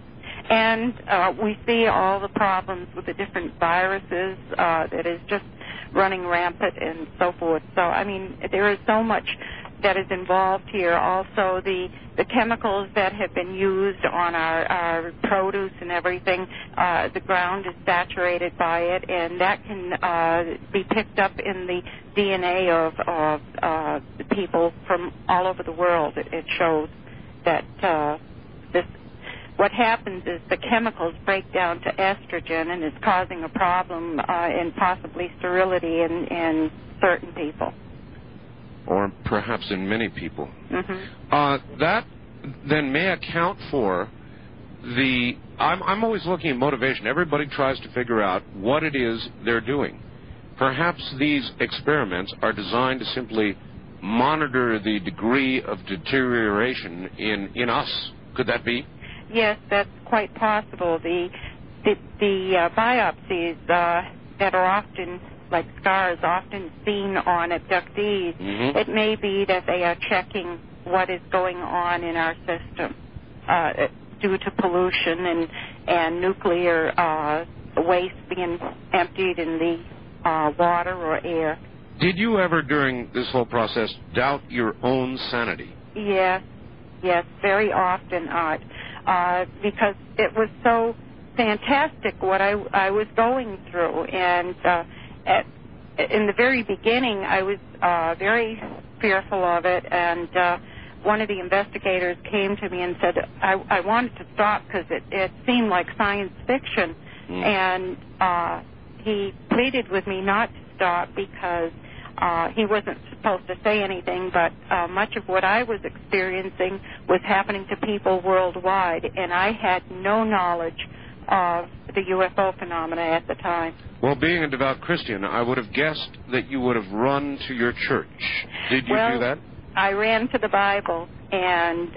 And we see all the problems with the different viruses that is just running rampant and so forth. So, I mean, there is so much that is involved here. Also, the chemicals that have been used on our produce and everything, the ground is saturated by it, and that can be picked up in the DNA of the people from all over the world. It shows that what happens is the chemicals break down to estrogen, and it's causing a problem in possibly sterility in certain people. Or perhaps in many people. Mm-hmm. That then may account for the... I'm always looking at motivation. Everybody tries to figure out what it is they're doing. Perhaps these experiments are designed to simply monitor the degree of deterioration in us. Could that be? Yes, that's quite possible. The biopsies that are often, like scars, often seen on abductees, it may be that they are checking what is going on in our system due to pollution and nuclear waste being emptied in the water or air. Did you ever, during this whole process, doubt your own sanity? Yes, very often, Art, because it was so fantastic what I was going through, and in the very beginning, I was very fearful of it, and one of the investigators came to me and said I wanted to stop because it seemed like science fiction, And he pleaded with me not to stop because he wasn't supposed to say anything, but much of what I was experiencing was happening to people worldwide, and I had no knowledge of the UFO phenomena at the time. Well, being a devout Christian, I would have guessed that you would have run to your church. Did you do that? I ran to the Bible, and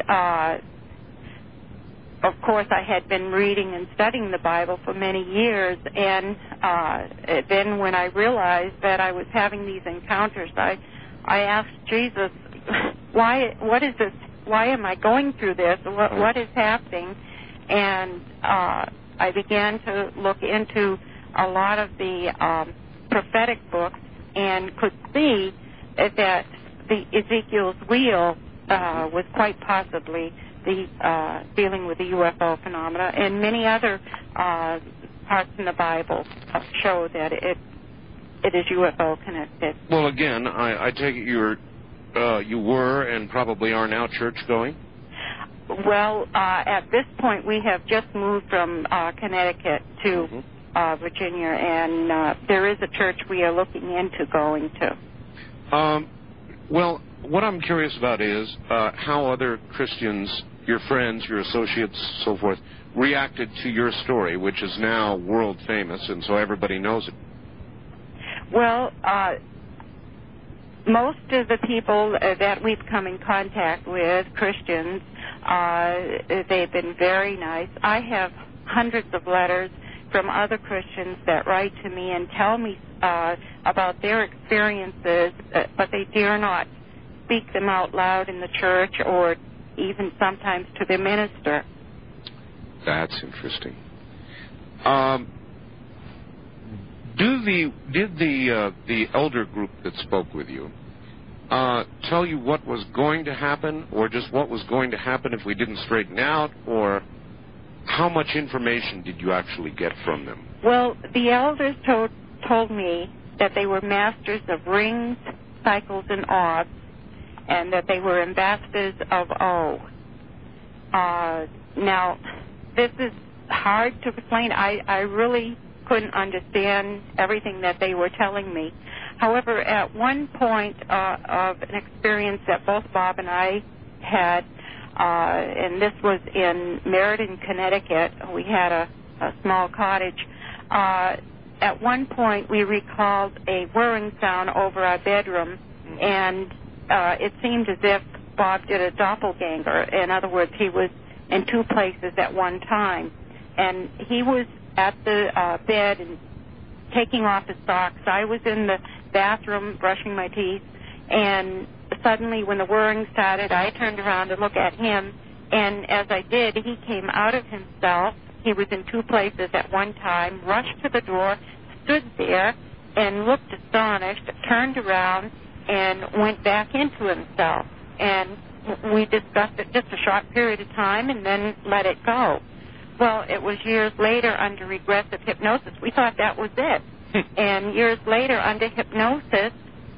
of course I had been reading and studying the Bible for many years, and then when I realized that I was having these encounters, I asked Jesus, what is this? Why am I going through this? What is happening? And I began to look into a lot of the prophetic books and could see that the Ezekiel's wheel was quite possibly dealing with the UFO phenomena, and many other parts in the Bible show that it is UFO connected. Well, again, I take it you were and probably are now church going? Well, at this point, we have just moved from Connecticut to Virginia, and there is a church we are looking into going to. Well, what I'm curious about is how other Christians, your friends, your associates, so forth, reacted to your story, which is now world famous, and so everybody knows it. Well, most of the people that we've come in contact with, Christians, they've been very nice. I have hundreds of letters from other Christians that write to me and tell me about their experiences, but they dare not speak them out loud in the church or even sometimes to the minister. That's interesting. Did the elder group that spoke with you tell you what was going to happen, or just what was going to happen if we didn't straighten out, or how much information did you actually get from them? Well, the elders told me that they were masters of rings, cycles, and orbs, and that they were ambassadors of O. Now, this is hard to explain. I really couldn't understand everything that they were telling me. However, at one point of an experience that both Bob and I had, and this was in Meriden, Connecticut, we had a small cottage. At one point, we recalled a whirring sound over our bedroom, and it seemed as if Bob did a doppelganger. In other words, he was in two places at one time. And he was at the bed and taking off his socks. I was in the bathroom brushing my teeth, and suddenly when the whirring started, I turned around to look at him, and as I did, he came out of himself. He was in two places at one time, rushed to the door, stood there, and looked astonished, turned around, and went back into himself. And we discussed it just a short period of time and then let it go. Well, it was years later under regressive hypnosis. We thought that was it. And years later under hypnosis,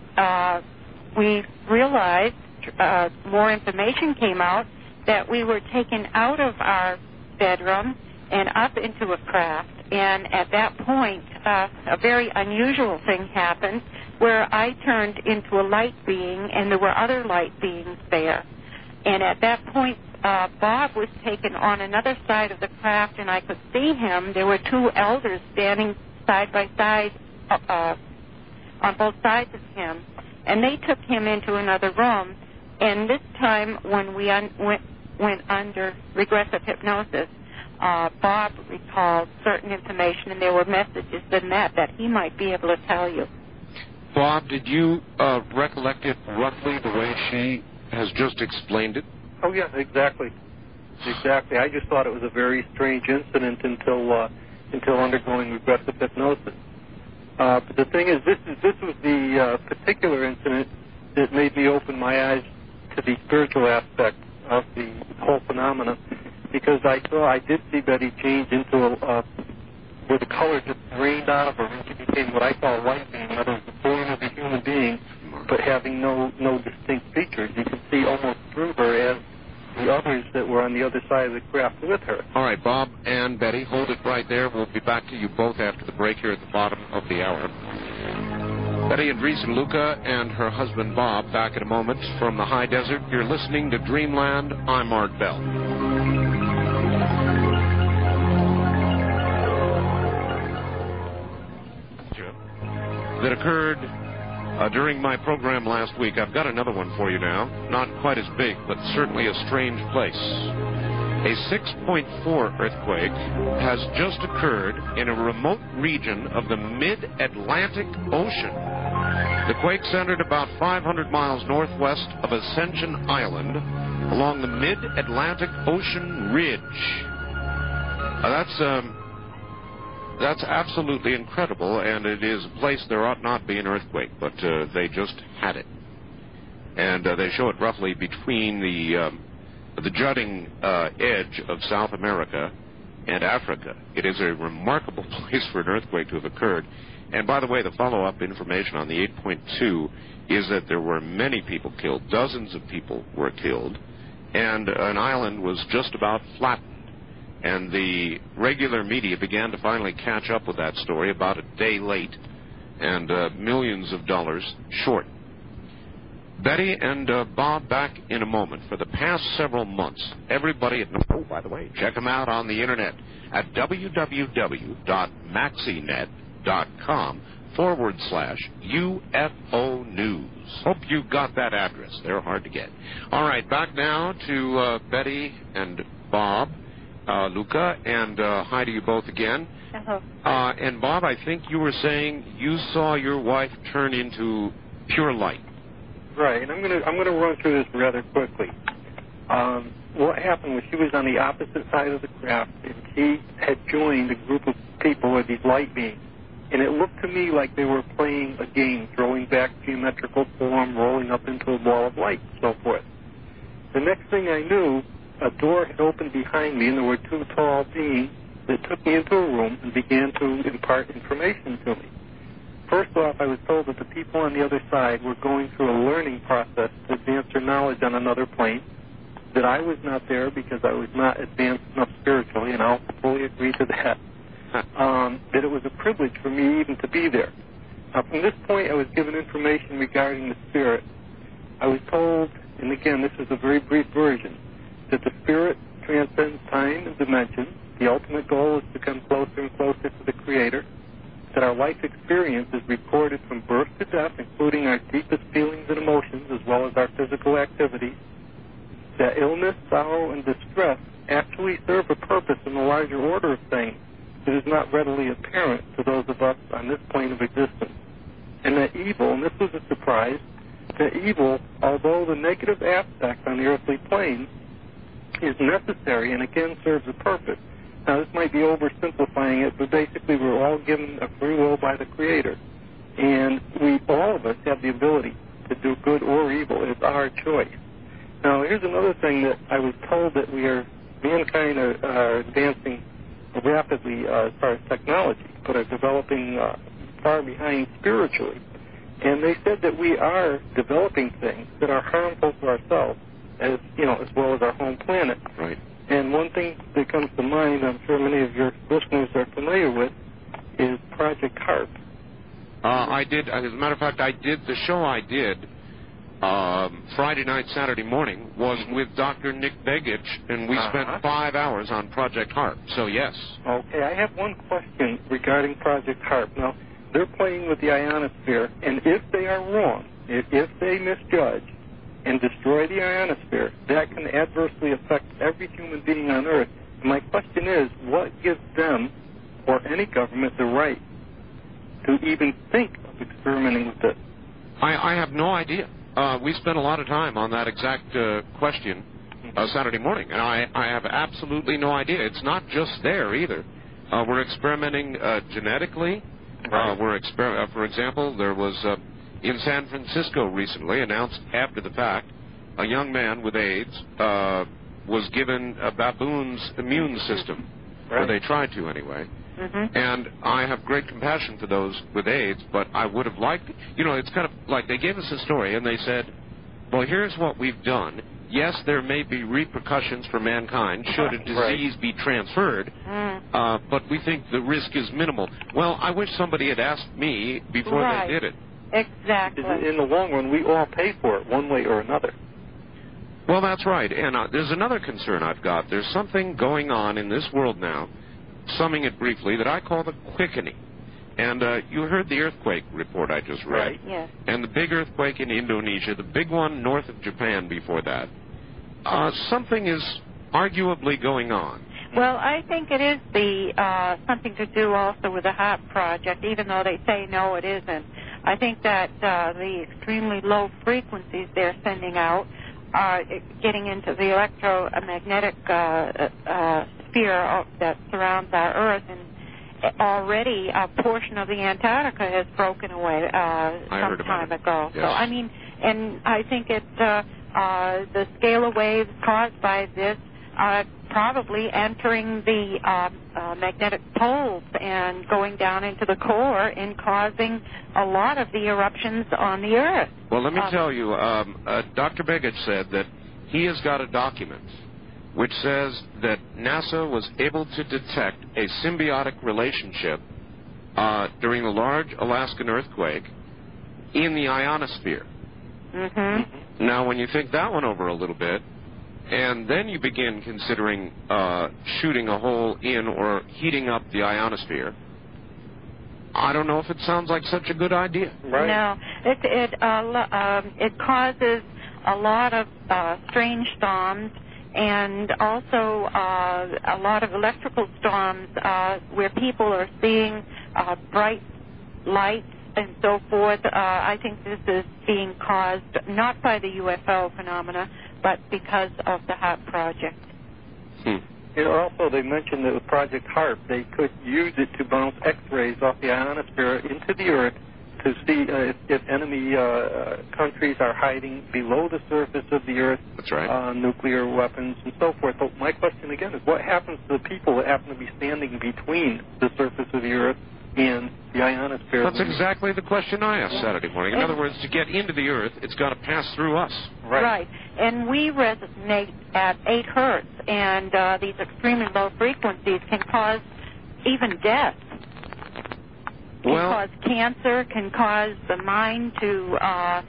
we realized, more information came out, that we were taken out of our bedroom and up into a craft. And at that point, a very unusual thing happened where I turned into a light being and there were other light beings there. And at that point, Bob was taken on another side of the craft, and I could see him. There were two elders standing side by side on both sides of him, and they took him into another room. And this time, when we went under regressive hypnosis, Bob recalled certain information, and there were messages in that he might be able to tell you. Bob, did you recollect it roughly the way she has just explained it? Oh, yeah, exactly. Exactly. I just thought it was a very strange incident until undergoing regressive hypnosis. But the thing is, this was the particular incident that made me open my eyes to the spiritual aspect of the whole phenomena, because I did see Betty change into where the color just drained out of her, and she became what I call a light being, in other words, the form of a human being, but having no distinct features. You could see almost through her the others that were on the other side of the craft with her. All right, Bob and Betty, hold it right there. We'll be back to you both after the break here at the bottom of the hour. Betty and Reese and Luca and her husband Bob back in a moment from the high desert. You're listening to Dreamland. I'm Art Bell. That occurred during my program last week. I've got another one for you now. Not quite as big, but certainly a strange place. A 6.4 earthquake has just occurred in a remote region of the mid-Atlantic Ocean. The quake centered about 500 miles northwest of Ascension Island along the mid-Atlantic Ocean Ridge. That's absolutely incredible, and it is a place there ought not be an earthquake, but they just had it. And they show it roughly between the jutting edge of South America and Africa. It is a remarkable place for an earthquake to have occurred. And by the way, the follow-up information on the 8.2 is that there were many people killed. Dozens of people were killed, and an island was just about flattened. And the regular media began to finally catch up with that story about a day late and millions of dollars short. Betty and Bob back in a moment. For the past several months, everybody at... Oh, by the way, check them out on the Internet at www.maxinet.com/UFO News. Hope you got that address. They're hard to get. All right, back now to Betty and Bob. Luca, and hi to you both again. Hello. And Bob, I think you were saying you saw your wife turn into pure light. Right, and I'm gonna run through this rather quickly. What happened was she was on the opposite side of the craft, and she had joined a group of people with these light beings. And it looked to me like they were playing a game, throwing back geometrical form, rolling up into a ball of light, and so forth. The next thing I knew, a door had opened behind me, and there were two tall beings that took me into a room and began to impart information to me. First off, I was told that the people on the other side were going through a learning process to advance their knowledge on another plane, that I was not there because I was not advanced enough spiritually, and I'll fully agree to that, that it was a privilege for me even to be there. Now, from this point, I was given information regarding the spirit. I was told, and again, this is a very brief version, that the spirit transcends time and dimension. The ultimate goal is to come closer and closer to the Creator. That our life experience is recorded from birth to death, including our deepest feelings and emotions, as well as our physical activities. That illness, sorrow, and distress actually serve a purpose in the larger order of things that is not readily apparent to those of us on this plane of existence. And that evil, and this was a surprise, that evil, although the negative aspect on the earthly plane, is necessary and again serves a purpose. Now, this might be oversimplifying it, but basically we're all given a free will by the Creator. And all of us have the ability to do good or evil. It's our choice. Now, here's another thing that I was told, that mankind are advancing rapidly as far as technology, but are developing far behind spiritually. And they said that we are developing things that are harmful to ourselves, as well as our home planet. Right. And one thing that comes to mind, I'm sure many of your listeners are familiar with, is Project HARP. I did. As a matter of fact, the show I did Friday night, Saturday morning was with Dr. Nick Begich, and we spent 5 hours on Project HARP. So yes. Okay, I have one question regarding Project HARP. Now, they're playing with the ionosphere, and if they are wrong, if they misjudge and destroy the ionosphere, that can adversely affect every human being on Earth. And my question is, what gives them or any government the right to even think of experimenting with this? I have no idea. We spent a lot of time on that exact question Saturday morning, and I have absolutely no idea. It's not just there either. We're experimenting genetically. Right. For example, there was in San Francisco recently, announced after the fact, a young man with AIDS was given a baboon's immune system, or they tried to anyway. Mm-hmm. And I have great compassion for those with AIDS, but I would have liked, it's kind of like they gave us a story and they said, well, here's what we've done. yes, there may be repercussions for mankind should a disease be transferred, but we think the risk is minimal. Well, I wish somebody had asked me before they did it. Exactly. In the long run, we all pay for it one way or another. Well, that's right. And there's another concern I've got. There's something going on in this world now, summing it briefly, that I call the quickening. And you heard the earthquake report I just read. Right. Yes. And the big earthquake in Indonesia, the big one north of Japan before that. Something is arguably going on. Well, I think it is something to do also with the HARP project, even though they say no, it isn't. I think that the extremely low frequencies they're sending out are getting into the electromagnetic sphere that surrounds our Earth, and already a portion of the Antarctica has broken away some time ago. Yes. So, I mean, and I think the scalar waves caused by this are probably entering the magnetic poles and going down into the core and causing a lot of the eruptions on the Earth. Well, let me tell you, Dr. Begich said that he has got a document which says that NASA was able to detect a symbiotic relationship during the large Alaskan earthquake in the ionosphere. Mm-hmm. Now, when you think that one over a little bit, and then you begin considering shooting a hole in or heating up the ionosphere, I don't know if it sounds like such a good idea. Right. No, it causes a lot of strange storms, and also a lot of electrical storms where people are seeing bright lights and so forth. I think this is being caused not by the UFO phenomena, but because of the HARP project. And also, they mentioned that with Project HARP, they could use it to bounce X-rays off the ionosphere into the Earth to see if enemy countries are hiding below the surface of the Earth. That's right. Nuclear weapons and so forth. So my question again is, what happens to the people that happen to be standing between the surface of the Earth and the ionosphere? That's exactly the question I asked Saturday morning. In other words, to get into the Earth, it's got to pass through us. Right. And we resonate at 8 hertz, and these extremely low frequencies can cause even death. Can cause cancer, can cause the mind to,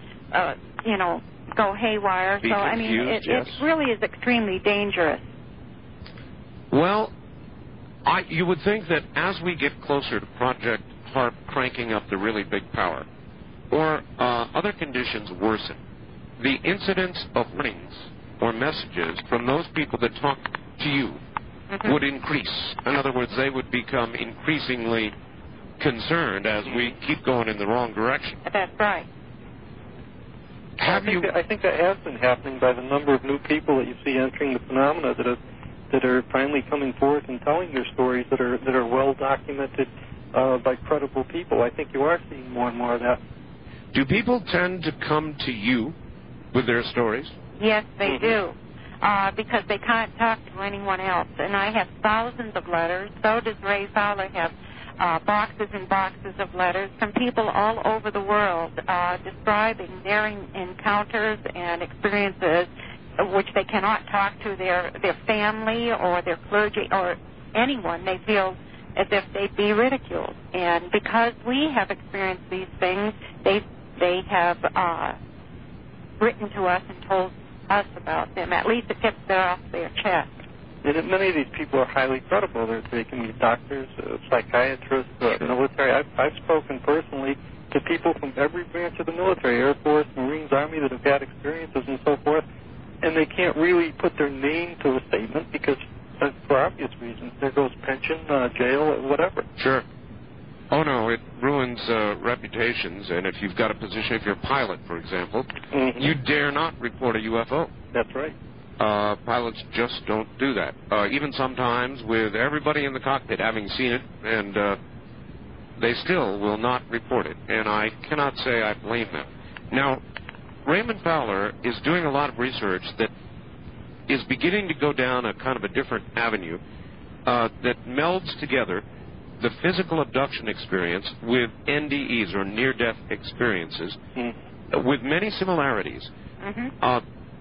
go haywire. Be so, confused, I mean, yes. it really is extremely dangerous. Well, you would think that as we get closer to Project HARP cranking up the really big power, or other conditions worsen, the incidence of warnings or messages from those people that talk to you would increase. In other words, they would become increasingly concerned as we keep going in the wrong direction. That's right. I think that has been happening by the number of new people that you see entering the phenomena that are finally coming forth and telling their stories that are well documented by credible people. I think you are seeing more and more of that. Do people tend to come to you with their stories? Yes, they do, because they can't talk to anyone else. And I have thousands of letters. So does Ray Fowler have boxes and boxes of letters from people all over the world describing their encounters and experiences which they cannot talk to their family or their clergy or anyone. They feel as if they'd be ridiculed. And because we have experienced these things, they have written to us and told us about them. At least it gets them off their chest. And many of these people are highly credible. They can be doctors, psychiatrists, military. I've spoken personally to people from every branch of the military, Air Force, Marines, Army, that have had experiences and so forth, and they can't really put their name to a statement because, for obvious reasons, there goes pension, jail, whatever. Sure. Oh, no, it ruins reputations, and if you've got a position, if you're a pilot, for example, you dare not report a UFO. That's right. Pilots just don't do that. Even sometimes with everybody in the cockpit having seen it, and they still will not report it. And I cannot say I blame them. Now, Raymond Fowler is doing a lot of research that is beginning to go down a kind of a different avenue that melds together the physical abduction experience with NDEs, or near-death experiences, with many similarities.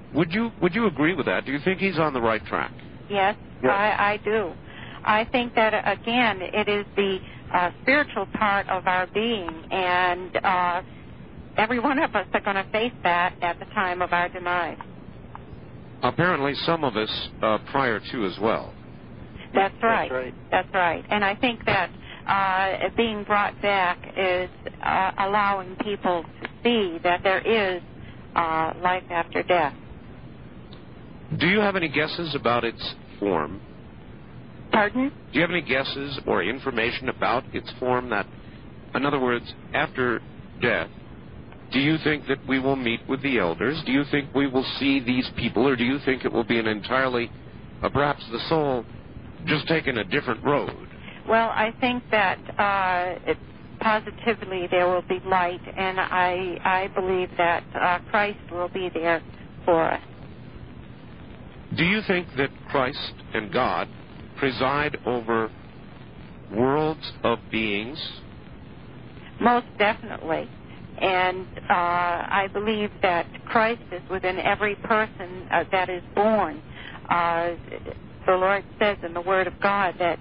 Would you agree with that? Do you think he's on the right track? Yes, Yes. I do. I think that, again, it is the spiritual part of our being, and every one of us are going to face that at the time of our demise. Apparently some of us prior to as well. That's right. That's right. That's right. And I think that being brought back is allowing people to see that there is life after death. Do you have any guesses about its form? Pardon? Do you have any guesses or information about its form? That, in other words, after death, do you think that we will meet with the elders? Do you think we will see these people, or do you think it will be an entirely, perhaps the soul just taking a different road? Well, I think that positively there will be light, and I believe that Christ will be there for us. Do you think that Christ and God preside over worlds of beings? Most definitely. And I believe that Christ is within every person that is born. The Lord says in the Word of God that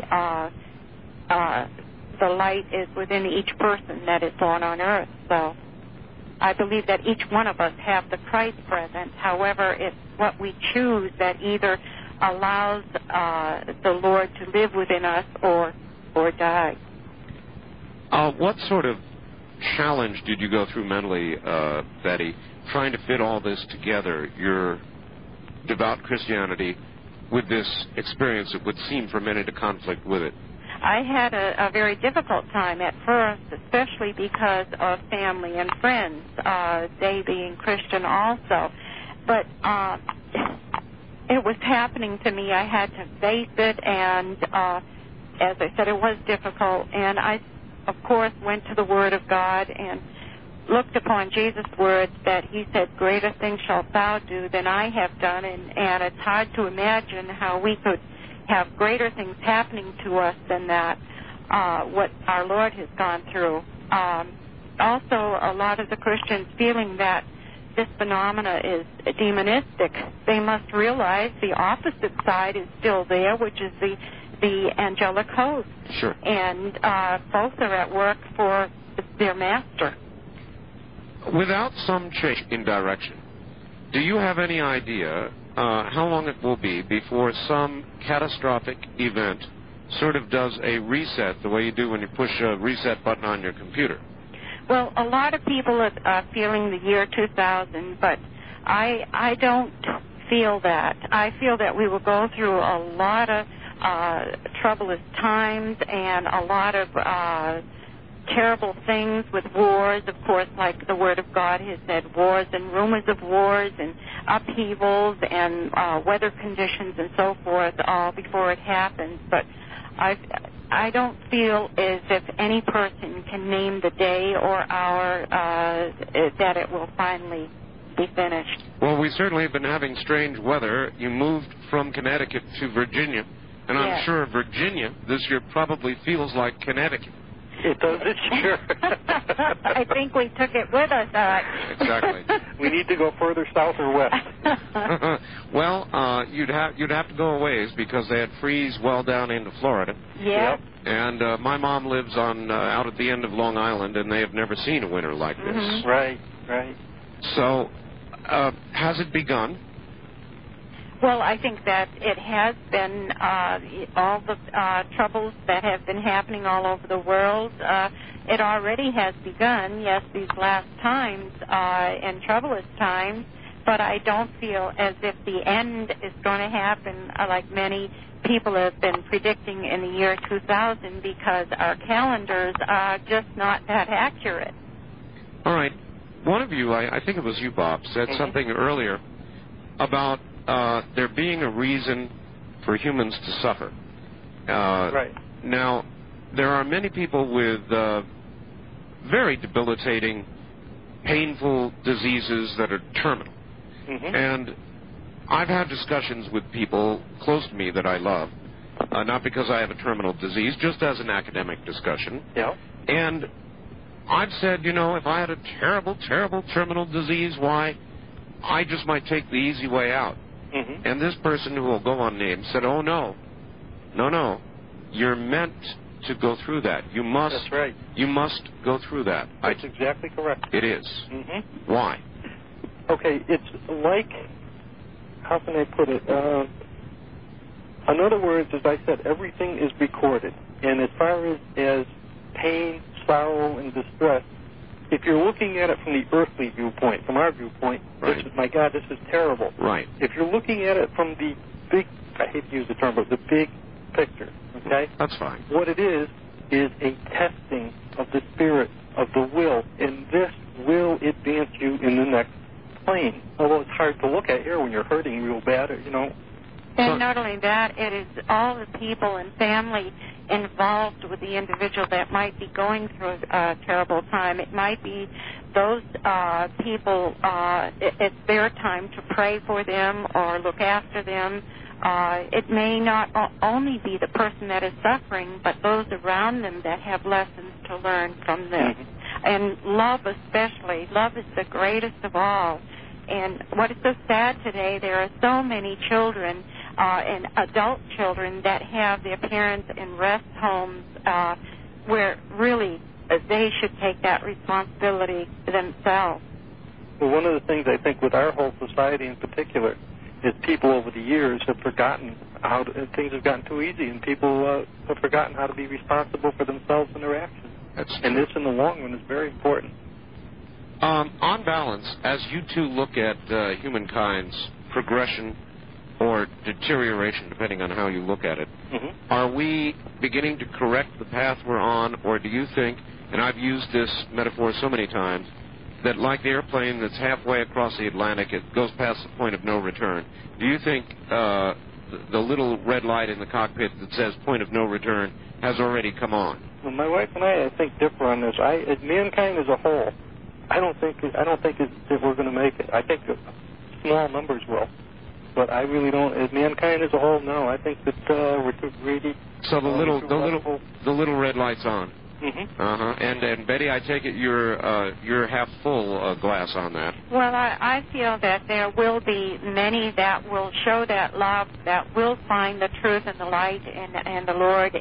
the light is within each person that is born on earth. So I believe that each one of us have the Christ present. However, it's what we choose that either allows the Lord to live within us or die. What sort of challenge did you go through mentally, Betty, trying to fit all this together, your devout Christianity, with this experience that would seem for many to conflict with it? I had a very difficult time at first, especially because of family and friends, they being Christian also. But it was happening to me. I had to face it, and as I said, it was difficult. And I, of course, went to the Word of God and looked upon Jesus' words that he said, greater things shalt thou do than I have done. And it's hard to imagine how we could have greater things happening to us than that, what our Lord has gone through. Also, a lot of the Christians feeling that this phenomena is demonistic, they must realize the opposite side is still there, which is the angelic host. Sure. And both are at work for their master. Without some change in direction, do you have any idea how long it will be before some catastrophic event sort of does a reset, the way you do when you push a reset button on your computer? Well, a lot of people are feeling the year 2000, but I don't feel that. I feel that we will go through a lot of troublous times and a lot of terrible things with wars, of course, like the Word of God has said, wars and rumors of wars and upheavals and weather conditions and so forth, all before it happens. But I don't feel as if any person can name the day or hour that it will finally be finished. Well, we certainly have been having strange weather. You moved from Connecticut to Virginia, and Yes. I'm sure Virginia this year probably feels like Connecticut. It does this year. I think we took it with us. Exactly. We need to go further south or west. Well, you'd have to go a ways because they had freeze well down into Florida. Yeah. Yep. And my mom lives on out at the end of Long Island, and they have never seen a winter like this. Mhm. Right. So, has it begun? Well, I think that it has been all the troubles that have been happening all over the world. It already has begun, yes, these last times and troublous times, but I don't feel as if the end is going to happen like many people have been predicting in the year 2000 because our calendars are just not that accurate. All right. One of you, I think it was you, Bob, said something earlier about there being a reason for humans to suffer. Right. Now, there are many people with very debilitating, painful diseases that are terminal. Mm-hmm. And I've had discussions with people close to me that I love, not because I have a terminal disease, just as an academic discussion. Yeah. And I've said, if I had a terrible, terrible terminal disease, why, I just might take the easy way out. Mm-hmm. And this person who will go unnamed said, oh, no, you're meant to go through that. You must. That's right. You must go through that. That's exactly correct. It is. Mm-hmm. Why? Okay, it's like, how can I put it? In other words, as I said, everything is recorded. And as far as pain, sorrow, and distress, if you're looking at it from the earthly viewpoint, from our viewpoint, right. This is, my God, this is terrible. Right. If you're looking at it from the big, I hate to use the term, but the big picture, okay? That's fine. What it is a testing of the spirit, of the will, and this will advance you in the next plane. Although it's hard to look at here when you're hurting real bad, you know. And not only that, it is all the people and family involved with the individual that might be going through a terrible time. It might be those people, it's their time to pray for them or look after them. It may not only be the person that is suffering, but those around them that have lessons to learn from this. Mm-hmm. And love especially. Love is the greatest of all. And what is so sad today, there are so many children and adult children that have their parents in rest homes where really they should take that responsibility themselves. Well, one of the things I think with our whole society in particular is people over the years have forgotten how things have gotten too easy, and people have forgotten how to be responsible for themselves and their actions. That's true. And this, in the long run, is very important. On balance, as you two look at humankind's progression or deterioration, depending on how you look at it, mm-hmm. are we beginning to correct the path we're on, or do you think, and I've used this metaphor so many times, that like the airplane that's halfway across the Atlantic, it goes past the point of no return. Do you think the little red light in the cockpit that says point of no return has already come on? Well, my wife and I think, differ on this. As mankind as a whole, I don't think that we're going to make it. I think that small numbers will, but I really don't. As mankind as a whole, no. I think that we're too greedy. So the little red light's on. Mm-hmm. And Betty, I take it you're half full glass on that. Well, I feel that there will be many that will show that love, that will find the truth and the light and the Lord,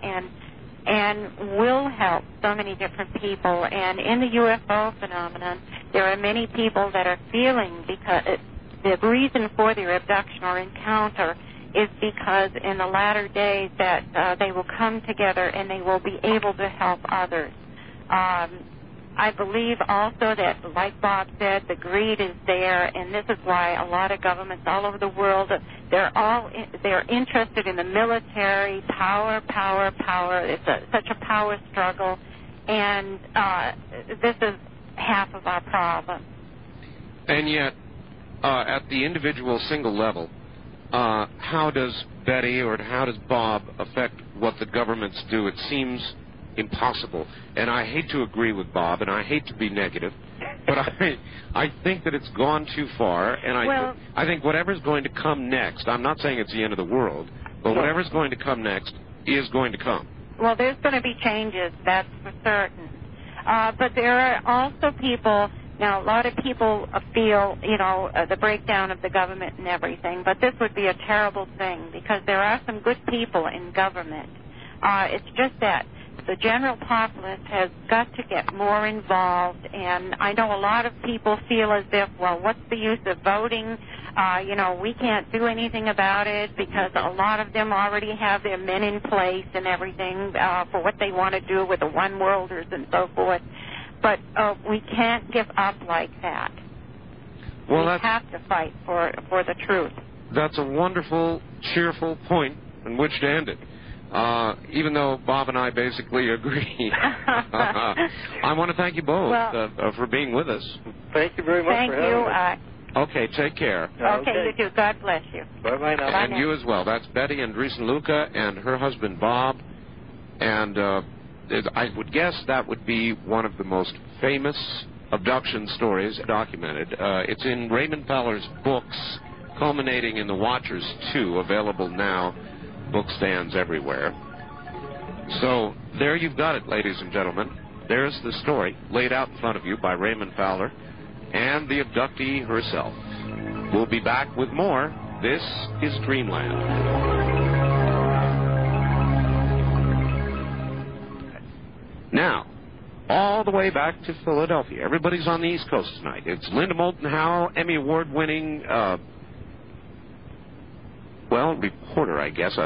and will help so many different people. And in the UFO phenomenon, there are many people that are feeling because the reason for their abduction or encounter is because in the latter days that they will come together and they will be able to help others. I believe also that, like Bob said, the greed is there, and this is why a lot of governments all over the world, they're interested in the military, power. It's such a power struggle, and this is half of our problem. And yet, at the individual single level, how does Betty or how does Bob affect what the governments do? It seems impossible. And I hate to agree with Bob, and I hate to be negative, but I think that it's gone too far, and I think whatever's going to come next, I'm not saying it's the end of the world, but whatever's going to come next is going to come. Well, there's going to be changes, that's for certain. But there are also people. Now, a lot of people feel, the breakdown of the government and everything, but this would be a terrible thing because there are some good people in government. It's just that the general populace has got to get more involved, and I know a lot of people feel as if, well, what's the use of voting? We can't do anything about it because a lot of them already have their men in place and everything for what they want to do with the one worlders and so forth. But we can't give up like that. Well, we have to fight for the truth. That's a wonderful, cheerful point in which to end it. Even though Bob and I basically agree. I want to thank you both for being with us. Thank you very much for having us. Okay, take care. Okay, you too. God bless you. Bye-bye now. And you as well. That's Betty Andreessen Luca and her husband Bob. And I would guess that would be one of the most famous abduction stories documented. It's in Raymond Fowler's books, culminating in The Watchers 2, available now, bookstands everywhere. So there you've got it, ladies and gentlemen. There's the story laid out in front of you by Raymond Fowler and the abductee herself. We'll be back with more. This is Dreamland. Now, all the way back to Philadelphia. Everybody's on the East Coast tonight. It's Linda Moulton Howe, Emmy Award-winning, reporter, I guess.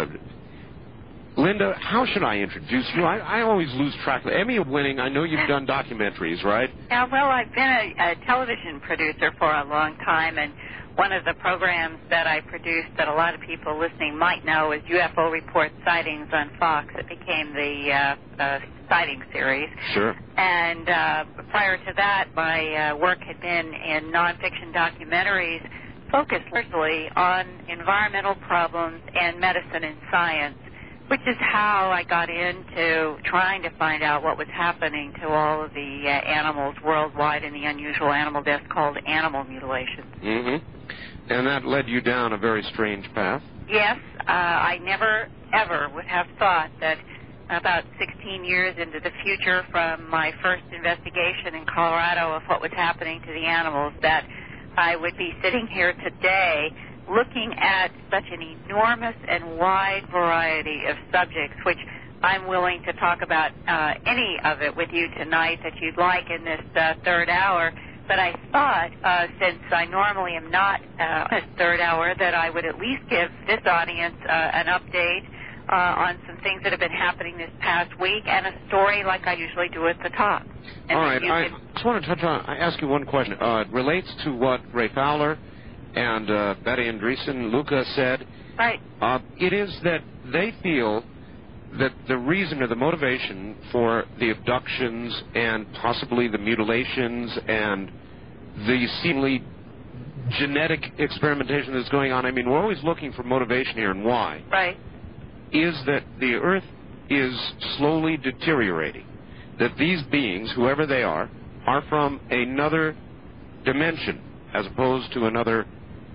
Linda, how should I introduce you? I always lose track. Emmy winning, I know you've done documentaries, right? Yeah, well, I've been a television producer for a long time, and one of the programs that I produced that a lot of people listening might know is UFO Report Sightings on Fox. It became the sighting series. Sure. And prior to that, my work had been in nonfiction documentaries focused largely on environmental problems and medicine and science, which is how I got into trying to find out what was happening to all of the animals worldwide in the unusual animal deaths called animal mutilations. Mm-hmm. And that led you down a very strange path? Yes. I never, ever would have thought that about 16 years into the future from my first investigation in Colorado of what was happening to the animals that I would be sitting here today looking at such an enormous and wide variety of subjects, which I'm willing to talk about any of it with you tonight that you'd like in this third hour. But I thought, since I normally am not in this third hour, that I would at least give this audience an update on some things that have been happening this past week and a story like I usually do at the top. And all right. I just want to touch on, I ask you one question. It relates to what Ray Fowler and Betty Andreessen Luca said. Right. It is that they feel that the reason or the motivation for the abductions and possibly the mutilations and the seemingly genetic experimentation that's going on, I mean, we're always looking for motivation here and why. Right. Is that the Earth is slowly deteriorating. That these beings, whoever they are from another dimension as opposed to another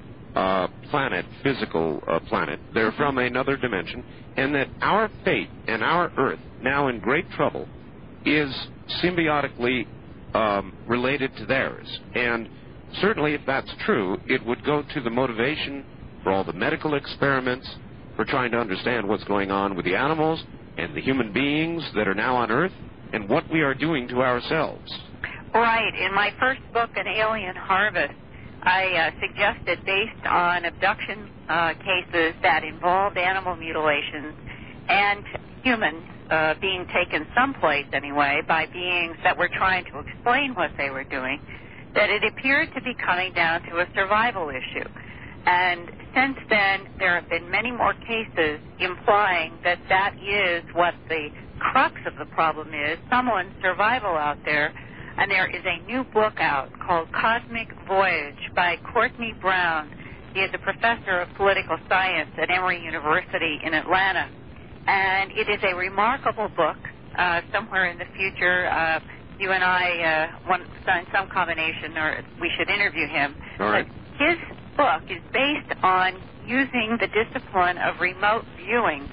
planet, physical planet. They're from another dimension, and that our fate and our Earth, now in great trouble, is symbiotically related to theirs. And certainly, if that's true, it would go to the motivation for all the medical experiments, for trying to understand what's going on with the animals and the human beings that are now on Earth, and what we are doing to ourselves. Right. In my first book, An Alien Harvest, I suggested, based on abduction cases that involved animal mutilations and humans being taken someplace anyway by beings that were trying to explain what they were doing, that it appeared to be coming down to a survival issue. And since then, there have been many more cases implying that that is what the crux of the problem is, someone's survival out there. And there is a new book out called Cosmic Voyage by Courtney Brown. He is a professor of political science at Emory University in Atlanta. And it is a remarkable book. Somewhere in the future, you and I want some combination, or we should interview him. All right. But his book is based on using the discipline of remote viewing.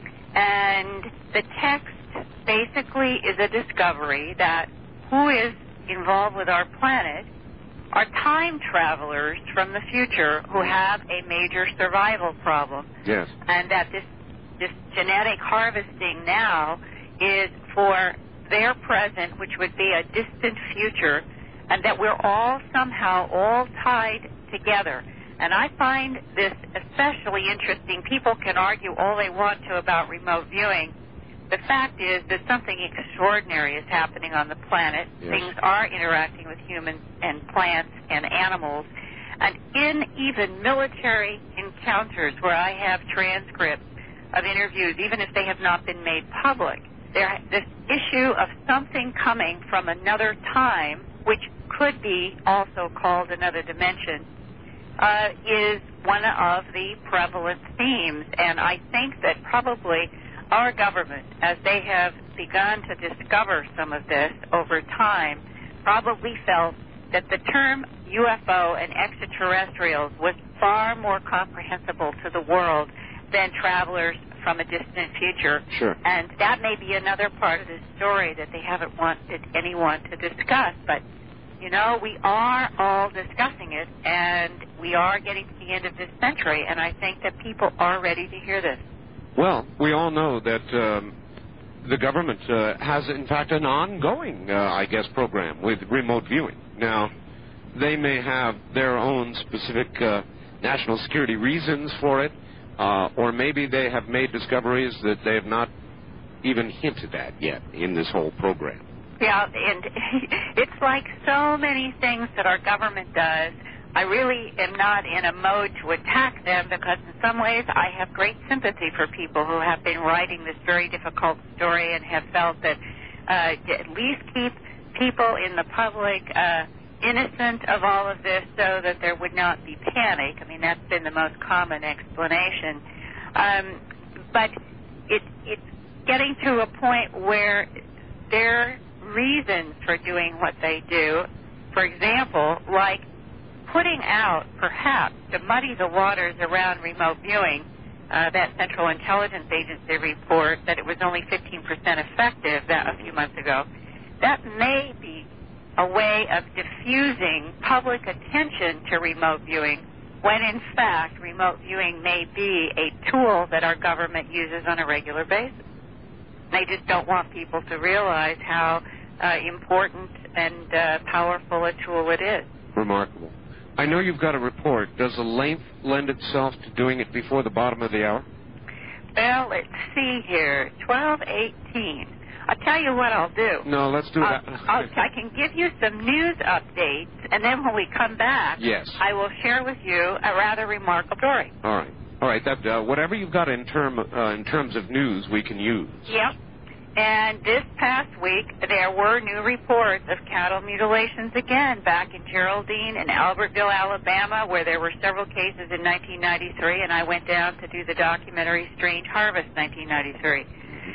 And the text basically is a discovery that who is involved with our planet are time travelers from the future who have a major survival problem. Yes. And that this genetic harvesting now is for their present, which would be a distant future, and that we're all somehow all tied together. And I find this especially interesting. People can argue all they want to about remote viewing. The fact is that something extraordinary is happening on the planet. Yes. Things are interacting with humans and plants and animals. And in even military encounters where I have transcripts of interviews, even if they have not been made public, this issue of something coming from another time, which could be also called another dimension, is one of the prevalent themes. And I think that probably our government, as they have begun to discover some of this over time, probably felt that the term UFO and extraterrestrials was far more comprehensible to the world than travelers from a distant future. Sure. And that may be another part of the story that they haven't wanted anyone to discuss. But, you know, we are all discussing it, and we are getting to the end of this century, and I think that people are ready to hear this. Well, we all know that the government has, in fact, an ongoing, program with remote viewing. Now, they may have their own specific national security reasons for it, or maybe they have made discoveries that they have not even hinted at yet in this whole program. Yeah, and it's like so many things that our government does. I really am not in a mode to attack them because in some ways I have great sympathy for people who have been writing this very difficult story and have felt that to at least keep people in the public innocent of all of this so that there would not be panic. I mean, that's been the most common explanation. But it's getting to a point where their reasons for doing what they do, for example, like putting out, perhaps, to muddy the waters around remote viewing, that Central Intelligence Agency report that it was only 15% effective a few months ago, that may be a way of diffusing public attention to remote viewing when, in fact, remote viewing may be a tool that our government uses on a regular basis. They just don't want people to realize how important and powerful a tool it is. Remarkable. I know you've got a report. Does the length lend itself to doing it before the bottom of the hour? Well, let's see here. 12:18. I'll tell you what I'll do. No, let's do that. I can give you some news updates, and then when we come back, yes, I will share with you a rather remarkable story. All right. That whatever you've got in terms of news, we can use. Yep. And this past week, there were new reports of cattle mutilations again back in Geraldine and Albertville, Alabama, where there were several cases in 1993, and I went down to do the documentary Strange Harvest 1993.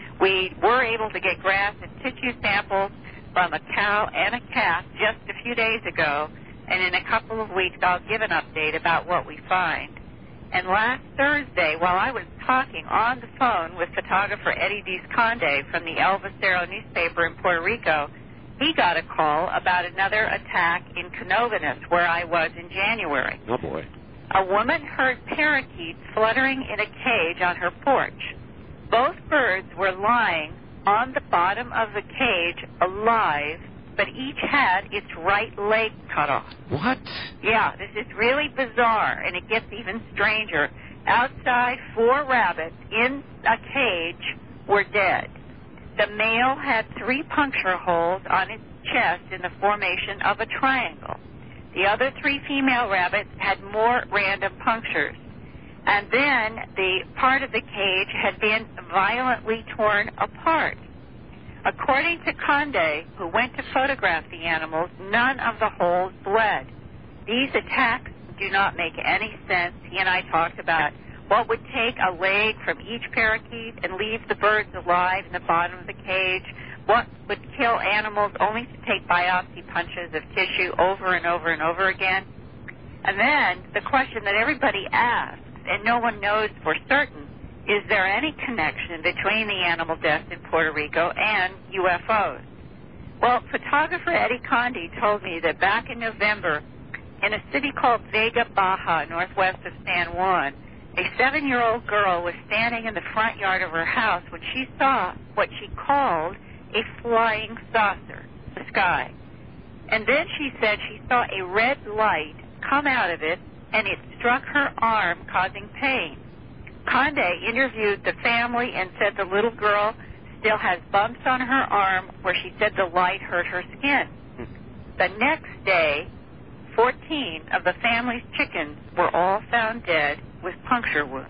We were able to get grass and tissue samples from a cow and a calf just a few days ago, and in a couple of weeks I'll give an update about what we find. And last Thursday, while I was talking on the phone with photographer Eddie Desconde from the El Vocero newspaper in Puerto Rico, he got a call about another attack in Canovanas, where I was in January. Oh, boy. A woman heard parakeets fluttering in a cage on her porch. Both birds were lying on the bottom of the cage alive, but each had its right leg cut off. What? Yeah, this is really bizarre, and it gets even stranger. Outside, 4 rabbits in a cage were dead. The male had 3 puncture holes on its chest in the formation of a triangle. The other 3 female rabbits had more random punctures. And then the part of the cage had been violently torn apart. According to Conde, who went to photograph the animals, none of the holes bled. These attacks do not make any sense. He and I talked about what would take a leg from each parakeet and leave the birds alive in the bottom of the cage, what would kill animals only to take biopsy punches of tissue over and over and over again. And then the question that everybody asks, and no one knows for certain, is there any connection between the animal deaths in Puerto Rico and UFOs? Well, photographer Eddie Conde told me that back in November, in a city called Vega Baja, northwest of San Juan, a 7-year-old girl was standing in the front yard of her house when she saw what she called a flying saucer in the sky. And then she said she saw a red light come out of it, and it struck her arm, causing pain. Conde interviewed the family and said the little girl still has bumps on her arm where she said the light hurt her skin. The next day, 14 of the family's chickens were all found dead with puncture wounds.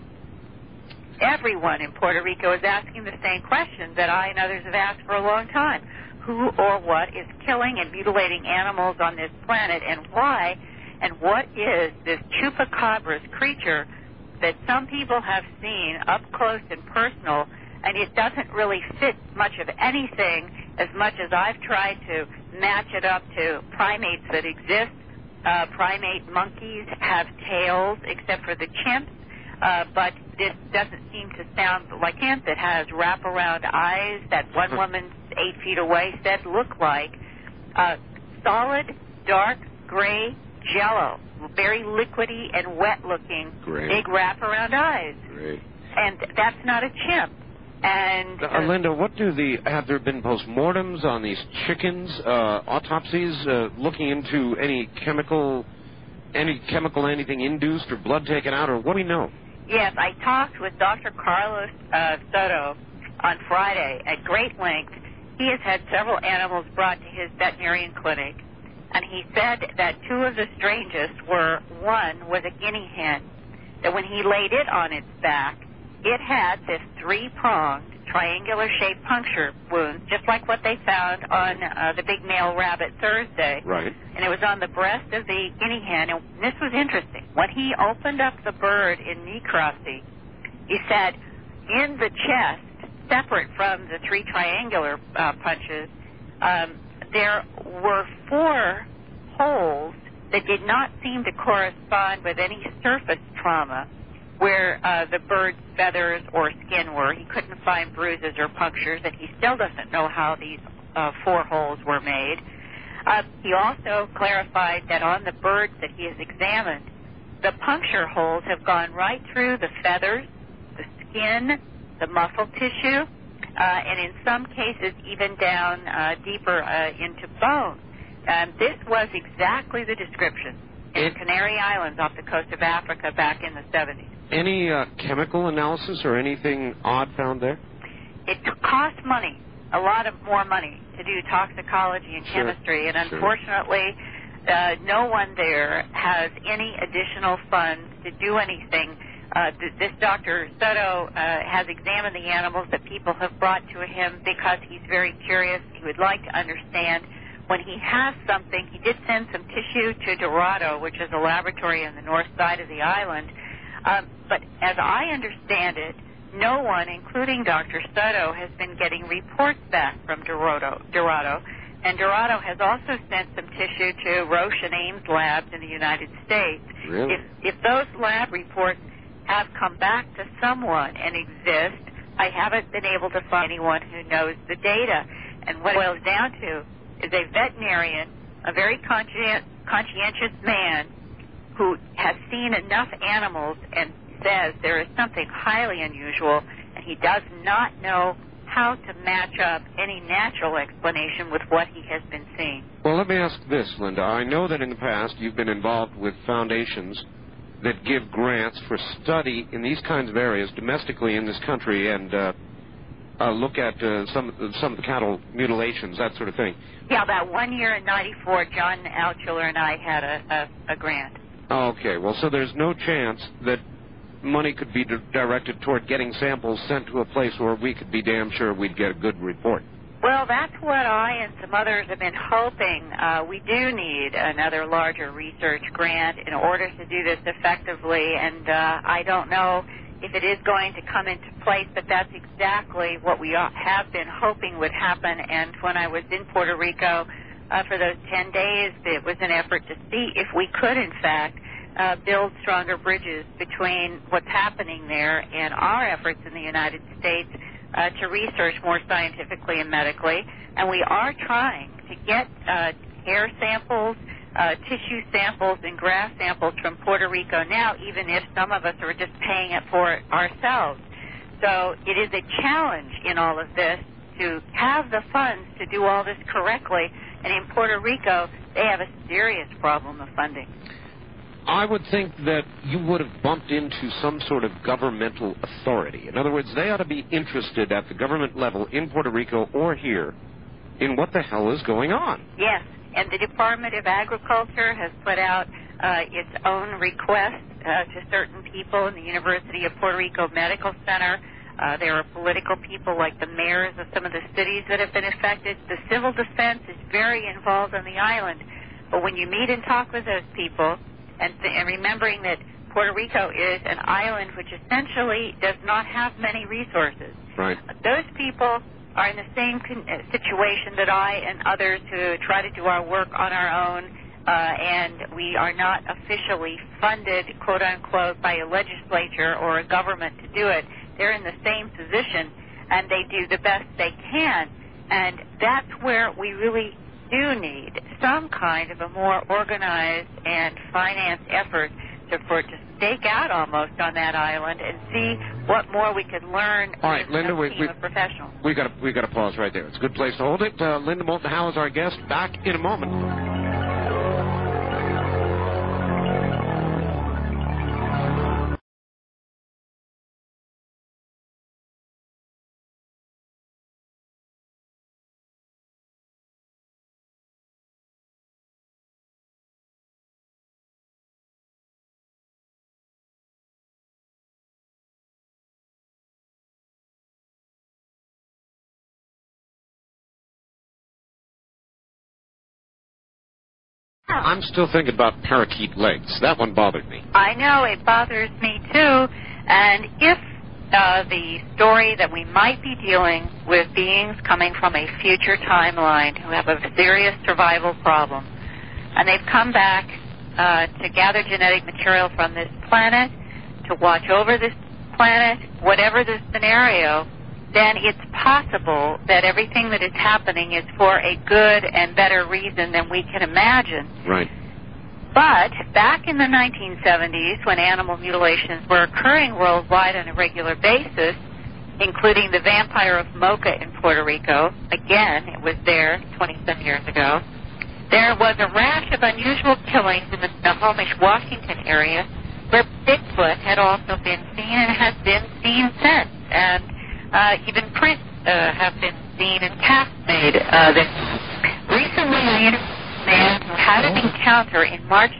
Everyone in Puerto Rico is asking the same question that I and others have asked for a long time. Who or what is killing and mutilating animals on this planet, and why? And what is this chupacabras creature that some people have seen up close and personal, and it doesn't really fit much of anything as much as I've tried to match it up to primates that exist. Primate monkeys have tails except for the chimps, but this doesn't seem to sound like hemp. It has wraparound eyes that one woman 8 feet away said look like solid, dark, gray jello, very liquidy and wet-looking, big wraparound eyes. Great. And that's not a chimp. And Linda, have there been postmortems on these chickens, autopsies, looking into any chemical, anything induced or blood taken out, or what do we know? Yes, I talked with Dr. Carlos Soto on Friday at great length. He has had several animals brought to his veterinarian clinic, and he said that two of the strangest were, one was a guinea hen, that when he laid it on its back, it had this three-pronged, triangular-shaped puncture wound, just like what they found on the big male rabbit Thursday. Right. And it was on the breast of the guinea hen. And this was interesting. When he opened up the bird in necropsy, he said in the chest, separate from the three triangular punches, there were 4 holes that did not seem to correspond with any surface trauma where the bird's feathers or skin were. He couldn't find bruises or punctures, and he still doesn't know how these 4 holes were made. He also clarified that on the birds that he has examined, the puncture holes have gone right through the feathers, the skin, the muscle tissue, and in some cases even down deeper into bone. This was exactly the description in Canary Islands off the coast of Africa back in the 70s. Any chemical analysis or anything odd found there? It cost money, a lot of more money, to do toxicology and chemistry, and unfortunately, no one there has any additional funds to do anything. This Dr. Soto has examined the animals that people have brought to him because he's very curious. He would like to understand. When he has something, he did send some tissue to Dorado, which is a laboratory on the north side of the island. But as I understand it, no one, including Dr. Soto, has been getting reports back from Dorado. And Dorado has also sent some tissue to Roche and Ames labs in the United States. Really? If those lab reports have come back to someone and exist, I haven't been able to find anyone who knows the data. And what it boils down to is a veterinarian, a very conscientious man who has seen enough animals and says there is something highly unusual, and he does not know how to match up any natural explanation with what he has been seeing. Well, let me ask this, Linda. I know that in the past you've been involved with foundations that give grants for study in these kinds of areas domestically in this country and look at some of the cattle mutilations, that sort of thing. Yeah, about 1 year in '94, John Altshuler and I had a grant. Okay, well, so there's no chance that money could be directed toward getting samples sent to a place where we could be damn sure we'd get a good report. Well, that's what I and some others have been hoping. We do need another larger research grant in order to do this effectively, and I don't know if it is going to come into place, but that's exactly what we have been hoping would happen. And when I was in Puerto Rico for those 10 days, it was an effort to see if we could, in fact, build stronger bridges between what's happening there and our efforts in the United States to research more scientifically and medically. And we are trying to get hair samples, tissue samples, and grass samples from Puerto Rico now, even if some of us are just paying it for it ourselves. So it is a challenge in all of this to have the funds to do all this correctly. And in Puerto Rico, they have a serious problem of funding. I would think that you would have bumped into some sort of governmental authority. In other words, they ought to be interested at the government level in Puerto Rico or here in what the hell is going on. Yes, and the Department of Agriculture has put out its own request to certain people in the University of Puerto Rico Medical Center. There are political people like the mayors of some of the cities that have been affected. The civil defense is very involved on the island. But when you meet and talk with those people, and remembering that Puerto Rico is an island which essentially does not have many resources. Right. Those people are in the same situation that I and others who try to do our work on our own, and we are not officially funded, quote unquote, by a legislature or a government to do it. They're in the same position, and they do the best they can. And that's where we really do need some kind of a more organized and financed effort to stake out almost on that island and see what more we could learn. All right, Linda, a team of professionals. We got to pause right there. It's a good place to hold it. Linda Moulton Howe is our guest. Back in a moment. I'm still thinking about parakeet legs. That one bothered me. I know, it bothers me too. And if the story that we might be dealing with beings coming from a future timeline who have a serious survival problem, and they've come back to gather genetic material from this planet, to watch over this planet, whatever the scenario, then it's possible that everything that is happening is for a good and better reason than we can imagine. Right. But back in the 1970s, when animal mutilations were occurring worldwide on a regular basis, including the vampire of Mocha in Puerto Rico, again, it was there 27 years ago, there was a rash of unusual killings in the Snohomish, Washington area, where Bigfoot had also been seen and has been seen since. And even prints have been seen and casts made. Recently, I interviewed a man who had an encounter in March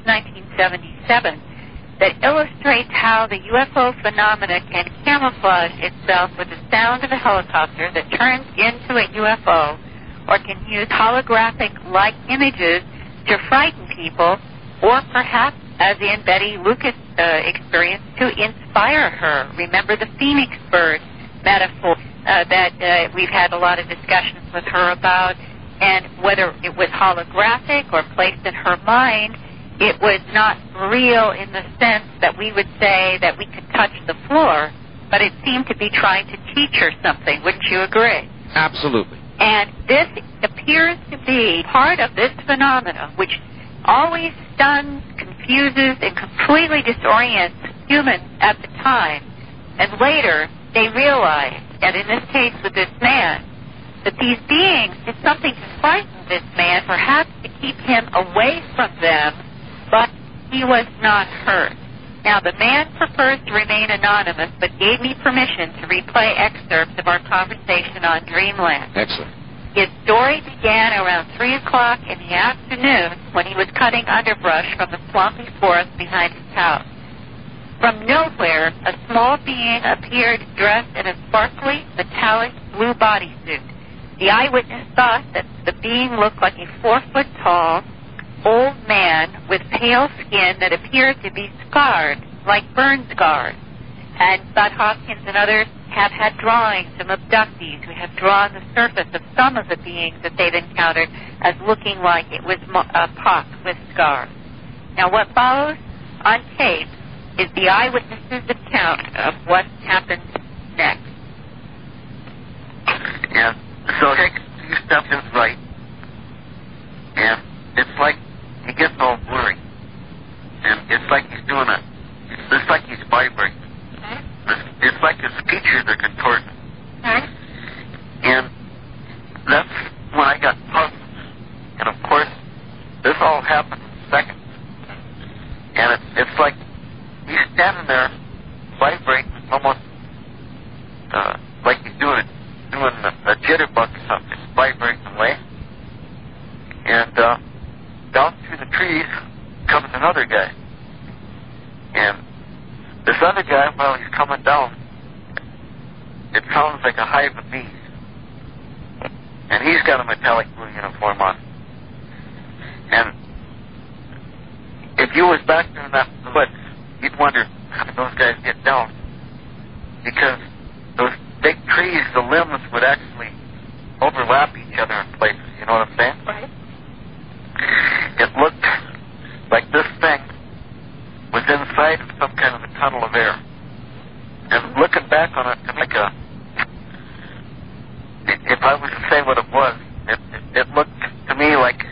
1977 that illustrates how the UFO phenomena can camouflage itself with the sound of a helicopter that turns into a UFO, or can use holographic-like images to frighten people, or perhaps, as in Betty Lucas' experience, to inspire her. Remember the phoenix bird metaphor that we've had a lot of discussions with her about, and whether it was holographic or placed in her mind, it was not real in the sense that we would say that we could touch the floor, but it seemed to be trying to teach her something. Wouldn't you agree? Absolutely. And this appears to be part of this phenomena, which always stuns, confuses, and completely disorients humans at the time. And later, they realize, and in this case with this man, that these beings did something to frighten this man, perhaps to keep him away from them, but he was not hurt. Now, the man prefers to remain anonymous, but gave me permission to replay excerpts of our conversation on Dreamland. Excellent. His story began around 3 o'clock in the afternoon when he was cutting underbrush from the swampy forest behind his house. From nowhere, a small being appeared dressed in a sparkly, metallic blue bodysuit. The eyewitness thought that the being looked like a 4-foot-tall, old man with pale skin that appeared to be scarred, like burn scars. And Bud Hopkins and others have had drawings from abductees who have drawn the surface of some of the beings that they've encountered as looking like it was pocked with scars. Now, what follows on tape is the eyewitness's account of what happened next. Yeah, so he takes a few steps in his right, and it's like he gets all blurry, and it's like he's doing it's like he's vibrating. It's like his features are contorted. And that's when I got puzzled. And of course, this all happened in seconds. And it's like he's standing there vibrating, almost like he's doing a jitterbug or something, just vibrating away. And down through the trees comes another guy. And this other guy, while he's coming down, it sounds like a hive of bees. And he's got a metallic blue uniform on. And if you was back there in that woods, you'd wonder how did those guys get down. Because those big trees, the limbs would actually overlap each other in places. You know what I'm saying? Right. It looked like this thing was inside of some kind of a tunnel of air. And looking back on it, like if I was to say what it was, it looked to me like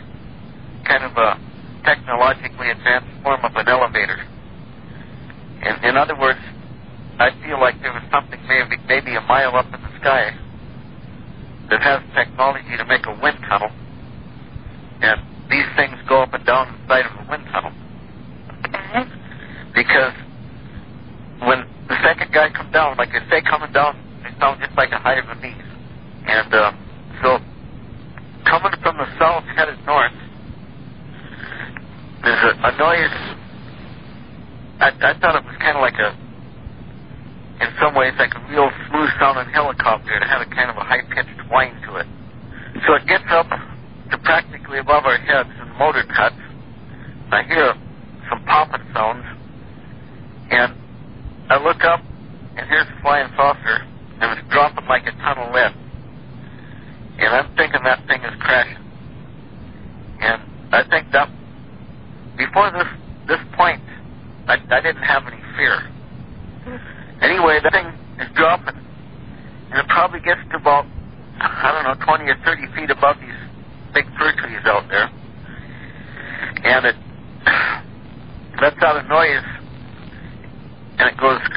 kind of a technologically advanced form of an elevator. In other words, I feel like there was something maybe a mile up in the sky that has technology to make a wind tunnel, and these things go up and down inside of a wind tunnel. Because when the second guy comes down, like I say, coming down, they sound just like a hive of bees. And so coming from the south headed north, there's a noise. I thought it was kind of like in some ways, like a real smooth-sounding helicopter. It had a kind of a high-pitched whine to it. So it gets up to practically above our heads, and the motor cuts. I hear some popping sounds, and I look up, and here's a flying saucer, and it's dropping like a ton of lead. And I'm thinking that thing is crashing. And I think that before this point, I didn't have any fear. Anyway, the thing is dropping, and it probably gets to about, 20 or 30 feet above these big fir trees out there. And it lets out a noise, and it goes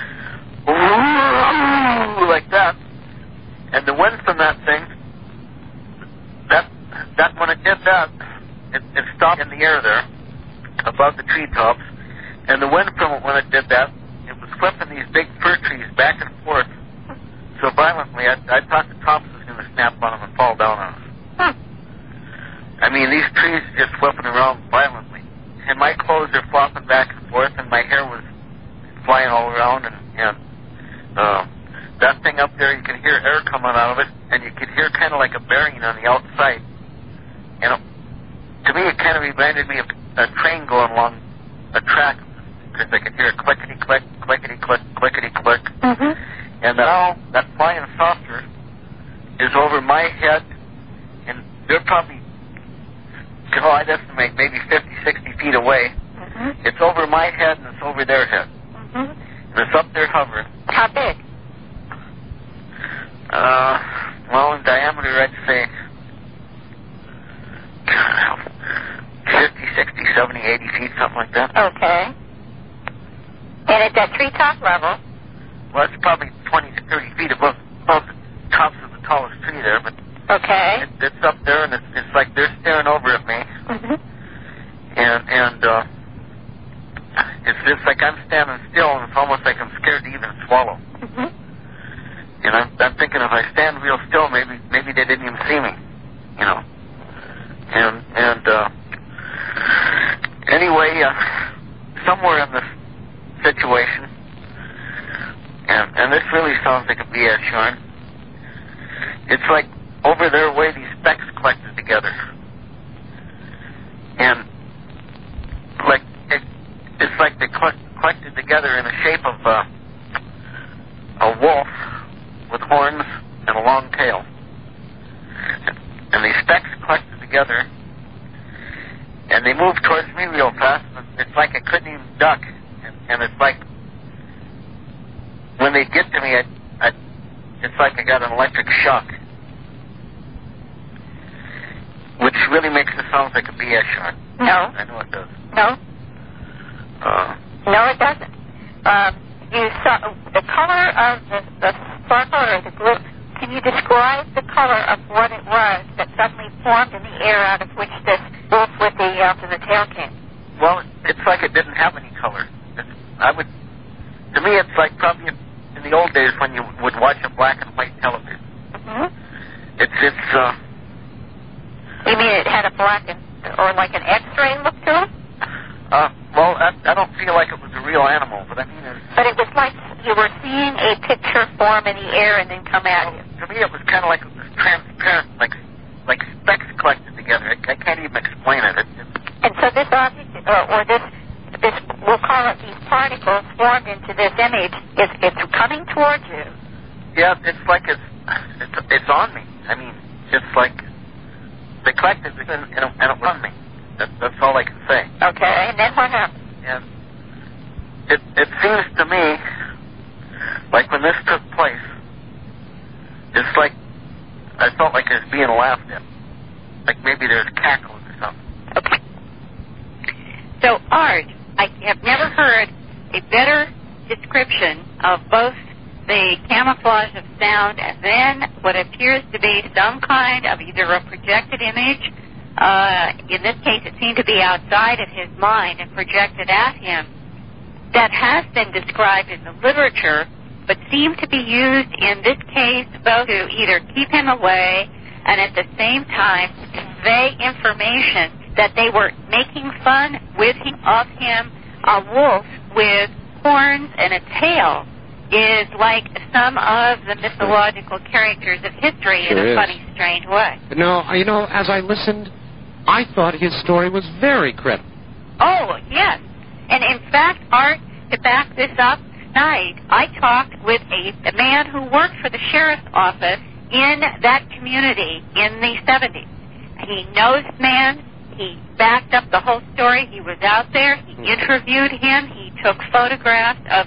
like that. And the wind from that thing, that when it did that, it stopped in the air there above the treetops. And the wind from it, when it did that, it was flipping these big fir trees back and forth so violently, I thought the tops was going to snap on them and fall down on us. I mean, these trees just flipping around violently. And my clothes are flopping back and forth, and my hair was flying all around. And that thing up there, you can hear air coming out of it, and you could hear kind of like a bearing on the outside. And to me, it kind of reminded me of a train going along a track, because I could hear a clickety-click, clickety-click, clickety-click. Mm-hmm. And now that flying saucer is over my head, and they're probably, I'd estimate, maybe 50, 60 feet away. Mm-hmm. It's over my head, and it's over their head. Mm-hmm. And it's up there hovering. How big? Well, in diameter, I'd say 50, 60, 70, 80 feet, something like that. Okay. And at that treetop level? Well, it's probably 20 to 30 feet above the tops of the tallest tree there, but okay. It's up there, and it's like they're staring over at me. Mm-hmm. And it's just like I'm standing still, and it's almost like I'm scared to even swallow. Mm-hmm. And I'm thinking if I stand real still, maybe they didn't even see me, And anyway, somewhere in this situation, and this really sounds like a BS, Sean. It's like over their way, these specks collected together, and like it's like they collected together in the shape of a wolf with horns and a long tail, and these specks collected together, and they moved towards me real fast. And it's like I couldn't even duck, and it's like when they get to me, it's like I got an electric shock, which really makes it sound like a BS shot. No. I know it does. No. No, it doesn't. You saw the color of the sparkle or the glue. Can you describe the color of what it was that suddenly formed in the air out of which this wolf with the tail came? Well, it's like it didn't have any color. To me, it's like probably in the old days when you would watch a black and white television. Mm-hmm. You mean it had a black or like an X-ray look to it? Well, I don't feel like it was a real animal, but I mean... But it was like you were seeing a picture form in the air and then come at you. To me, it was kind of like it was transparent, like specks collected together. I can't even explain it. And so this object, or this, we'll call it these particles formed into this image, it's coming towards you. Yeah, it's like it's on me. I mean, it's like they collected and it was on me. That's all I can say. Okay, and then what happened? And it seems to me like when this took place, it's like I felt like I was being laughed at. Like maybe there's cackles or something. Okay. I have never heard a better description of both the camouflage of sound and then what appears to be some kind of either a projected image. In this case, it seemed to be outside of his mind and projected at him. That has been described in the literature, but seemed to be used in this case both to either keep him away and at the same time convey information that they were making fun of him. A wolf with horns and a tail is like some of the mythological characters of history in a funny, strange way. No, as I listened, I thought his story was very credible. Oh, yes. And in fact, Art, to back this up, tonight I talked with a man who worked for the sheriff's office in that community in the 70s. He knows the man. He backed up the whole story. He was out there. He interviewed him. He took photographs of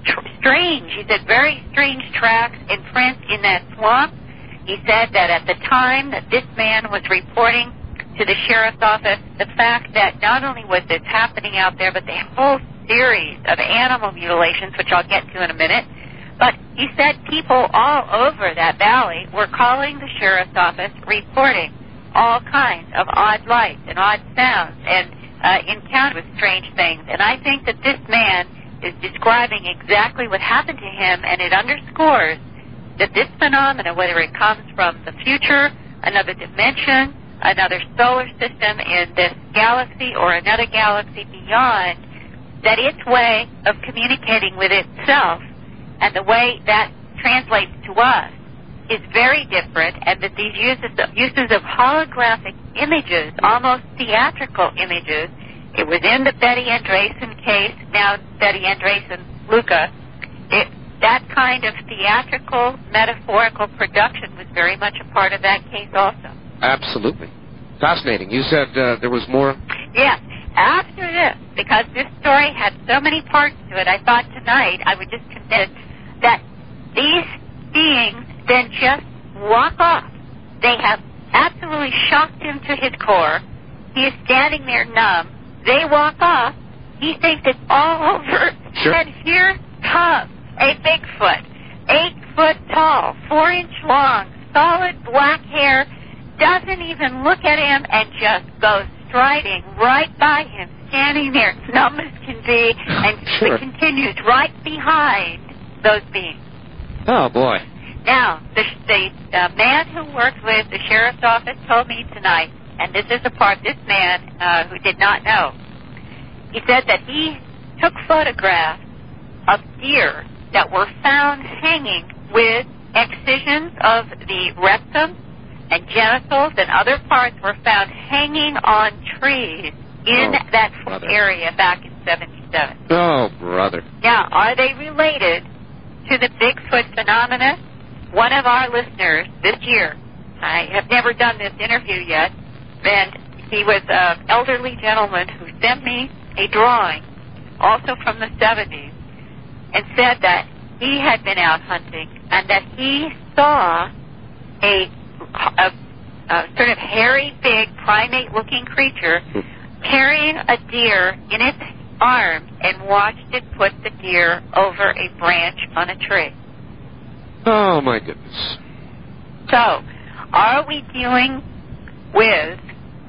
very strange tracks and prints in that swamp. He said that at the time that this man was reporting to the sheriff's office, the fact that not only was this happening out there, but the whole series of animal mutilations, which I'll get to in a minute, but he said people all over that valley were calling the sheriff's office, reporting all kinds of odd lights and odd sounds and encountered with strange things. And I think that this man is describing exactly what happened to him, and it underscores that this phenomena, whether it comes from the future, another dimension, another solar system in this galaxy or another galaxy beyond, that its way of communicating with itself and the way that translates to us is very different, and that these uses of holographic images, almost theatrical images, it was in the Betty Andreasson case, now Betty Andreasson-Luca, that kind of theatrical, metaphorical production was very much a part of that case also. Absolutely. Fascinating. You said there was more? Yes. After this, because this story had so many parts to it, I thought tonight I would just commit that these beings then just walk off. They have absolutely shocked him to his core. He is standing there numb. They walk off. He thinks it's all over. Sure. And here comes a Bigfoot, 8 foot tall, 4 inch long, solid black hair, doesn't even look at him and just goes striding right by him, standing there, numb as can be, and Sure. continues right behind those beings. Oh, boy. Now, the man who worked with the sheriff's office told me tonight, and this is the part this man who did not know, he said that he took photographs of deer that were found hanging with excisions of the rectum and genitals and other parts were found hanging on trees in that area back in 77. Oh, brother. Now, are they related to the Bigfoot phenomena? One of our listeners this year, I have never done this interview yet, and he was an elderly gentleman who sent me a drawing, also from the 70s, and said that he had been out hunting and that he saw a sort of hairy, big, primate-looking creature carrying a deer in its arms and watched it put the deer over a branch on a tree. Oh, my goodness. So, are we dealing with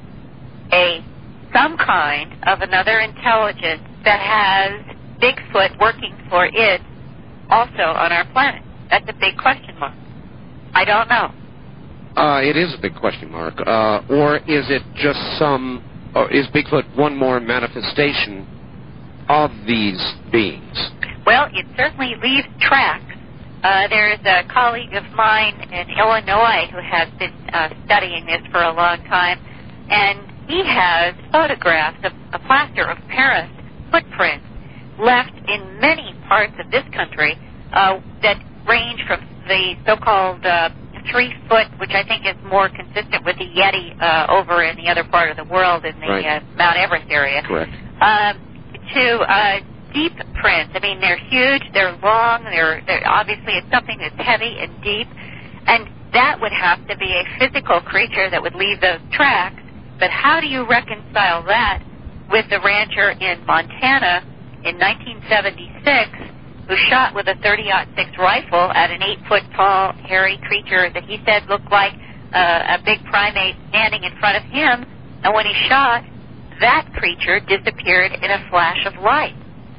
some kind of another intelligence that has Bigfoot working for it also on our planet? That's a big question mark. I don't know. It is a big question mark. Or is it just is Bigfoot one more manifestation of these beings? Well, it certainly leaves tracks. There's a colleague of mine in Illinois who has been studying this for a long time, and he has photographs of a plaster of Paris footprints left in many parts of this country that range from the so-called 3 foot, which I think is more consistent with the Yeti over in the other part of the world in the Mount Everest area. Correct. To deep prints. I mean, they're huge, they're long, they're obviously it's something that's heavy and deep, and that would have to be a physical creature that would leave those tracks. But how do you reconcile that with the rancher in Montana in 1976 who shot with a .30-06 rifle at an 8-foot-tall, hairy creature that he said looked like a big primate standing in front of him, and when he shot, that creature disappeared in a flash of light.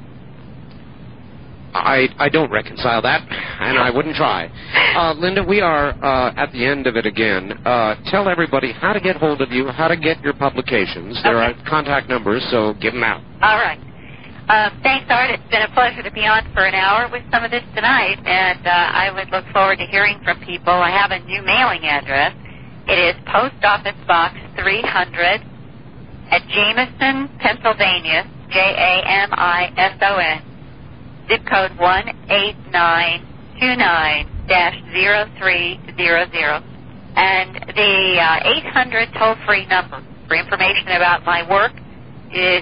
I don't reconcile that, and I wouldn't try. Linda, we are at the end of it again. Tell everybody how to get hold of you, how to get your publications. There are contact numbers, so give them out. All right. Thanks, Art. It's been a pleasure to be on for an hour with some of this tonight, and I would look forward to hearing from people. I have a new mailing address. It is Post Office Box 300 at Jameson, Pennsylvania, Jamison, zip code 18929-0300. And the 800 toll-free number for information about my work is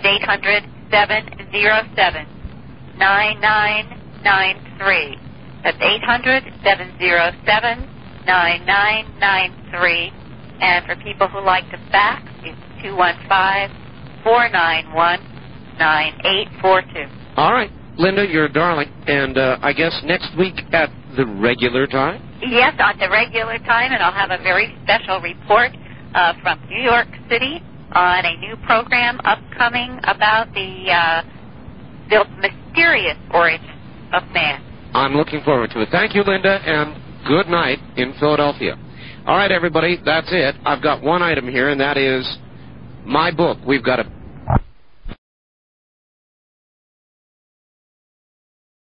800-707-9993. That's 800-707-9993. And for people who like to fax, it's 215-491-9842. All right. Linda, you're a darling. And I guess next week at the regular time? Yes, on the regular time, and I'll have a very special report from New York City on a new program upcoming about the mysterious origin of man. I'm looking forward to it. Thank you, Linda, and good night in Philadelphia. All right, everybody, that's it. I've got one item here, and that is my book. We've got a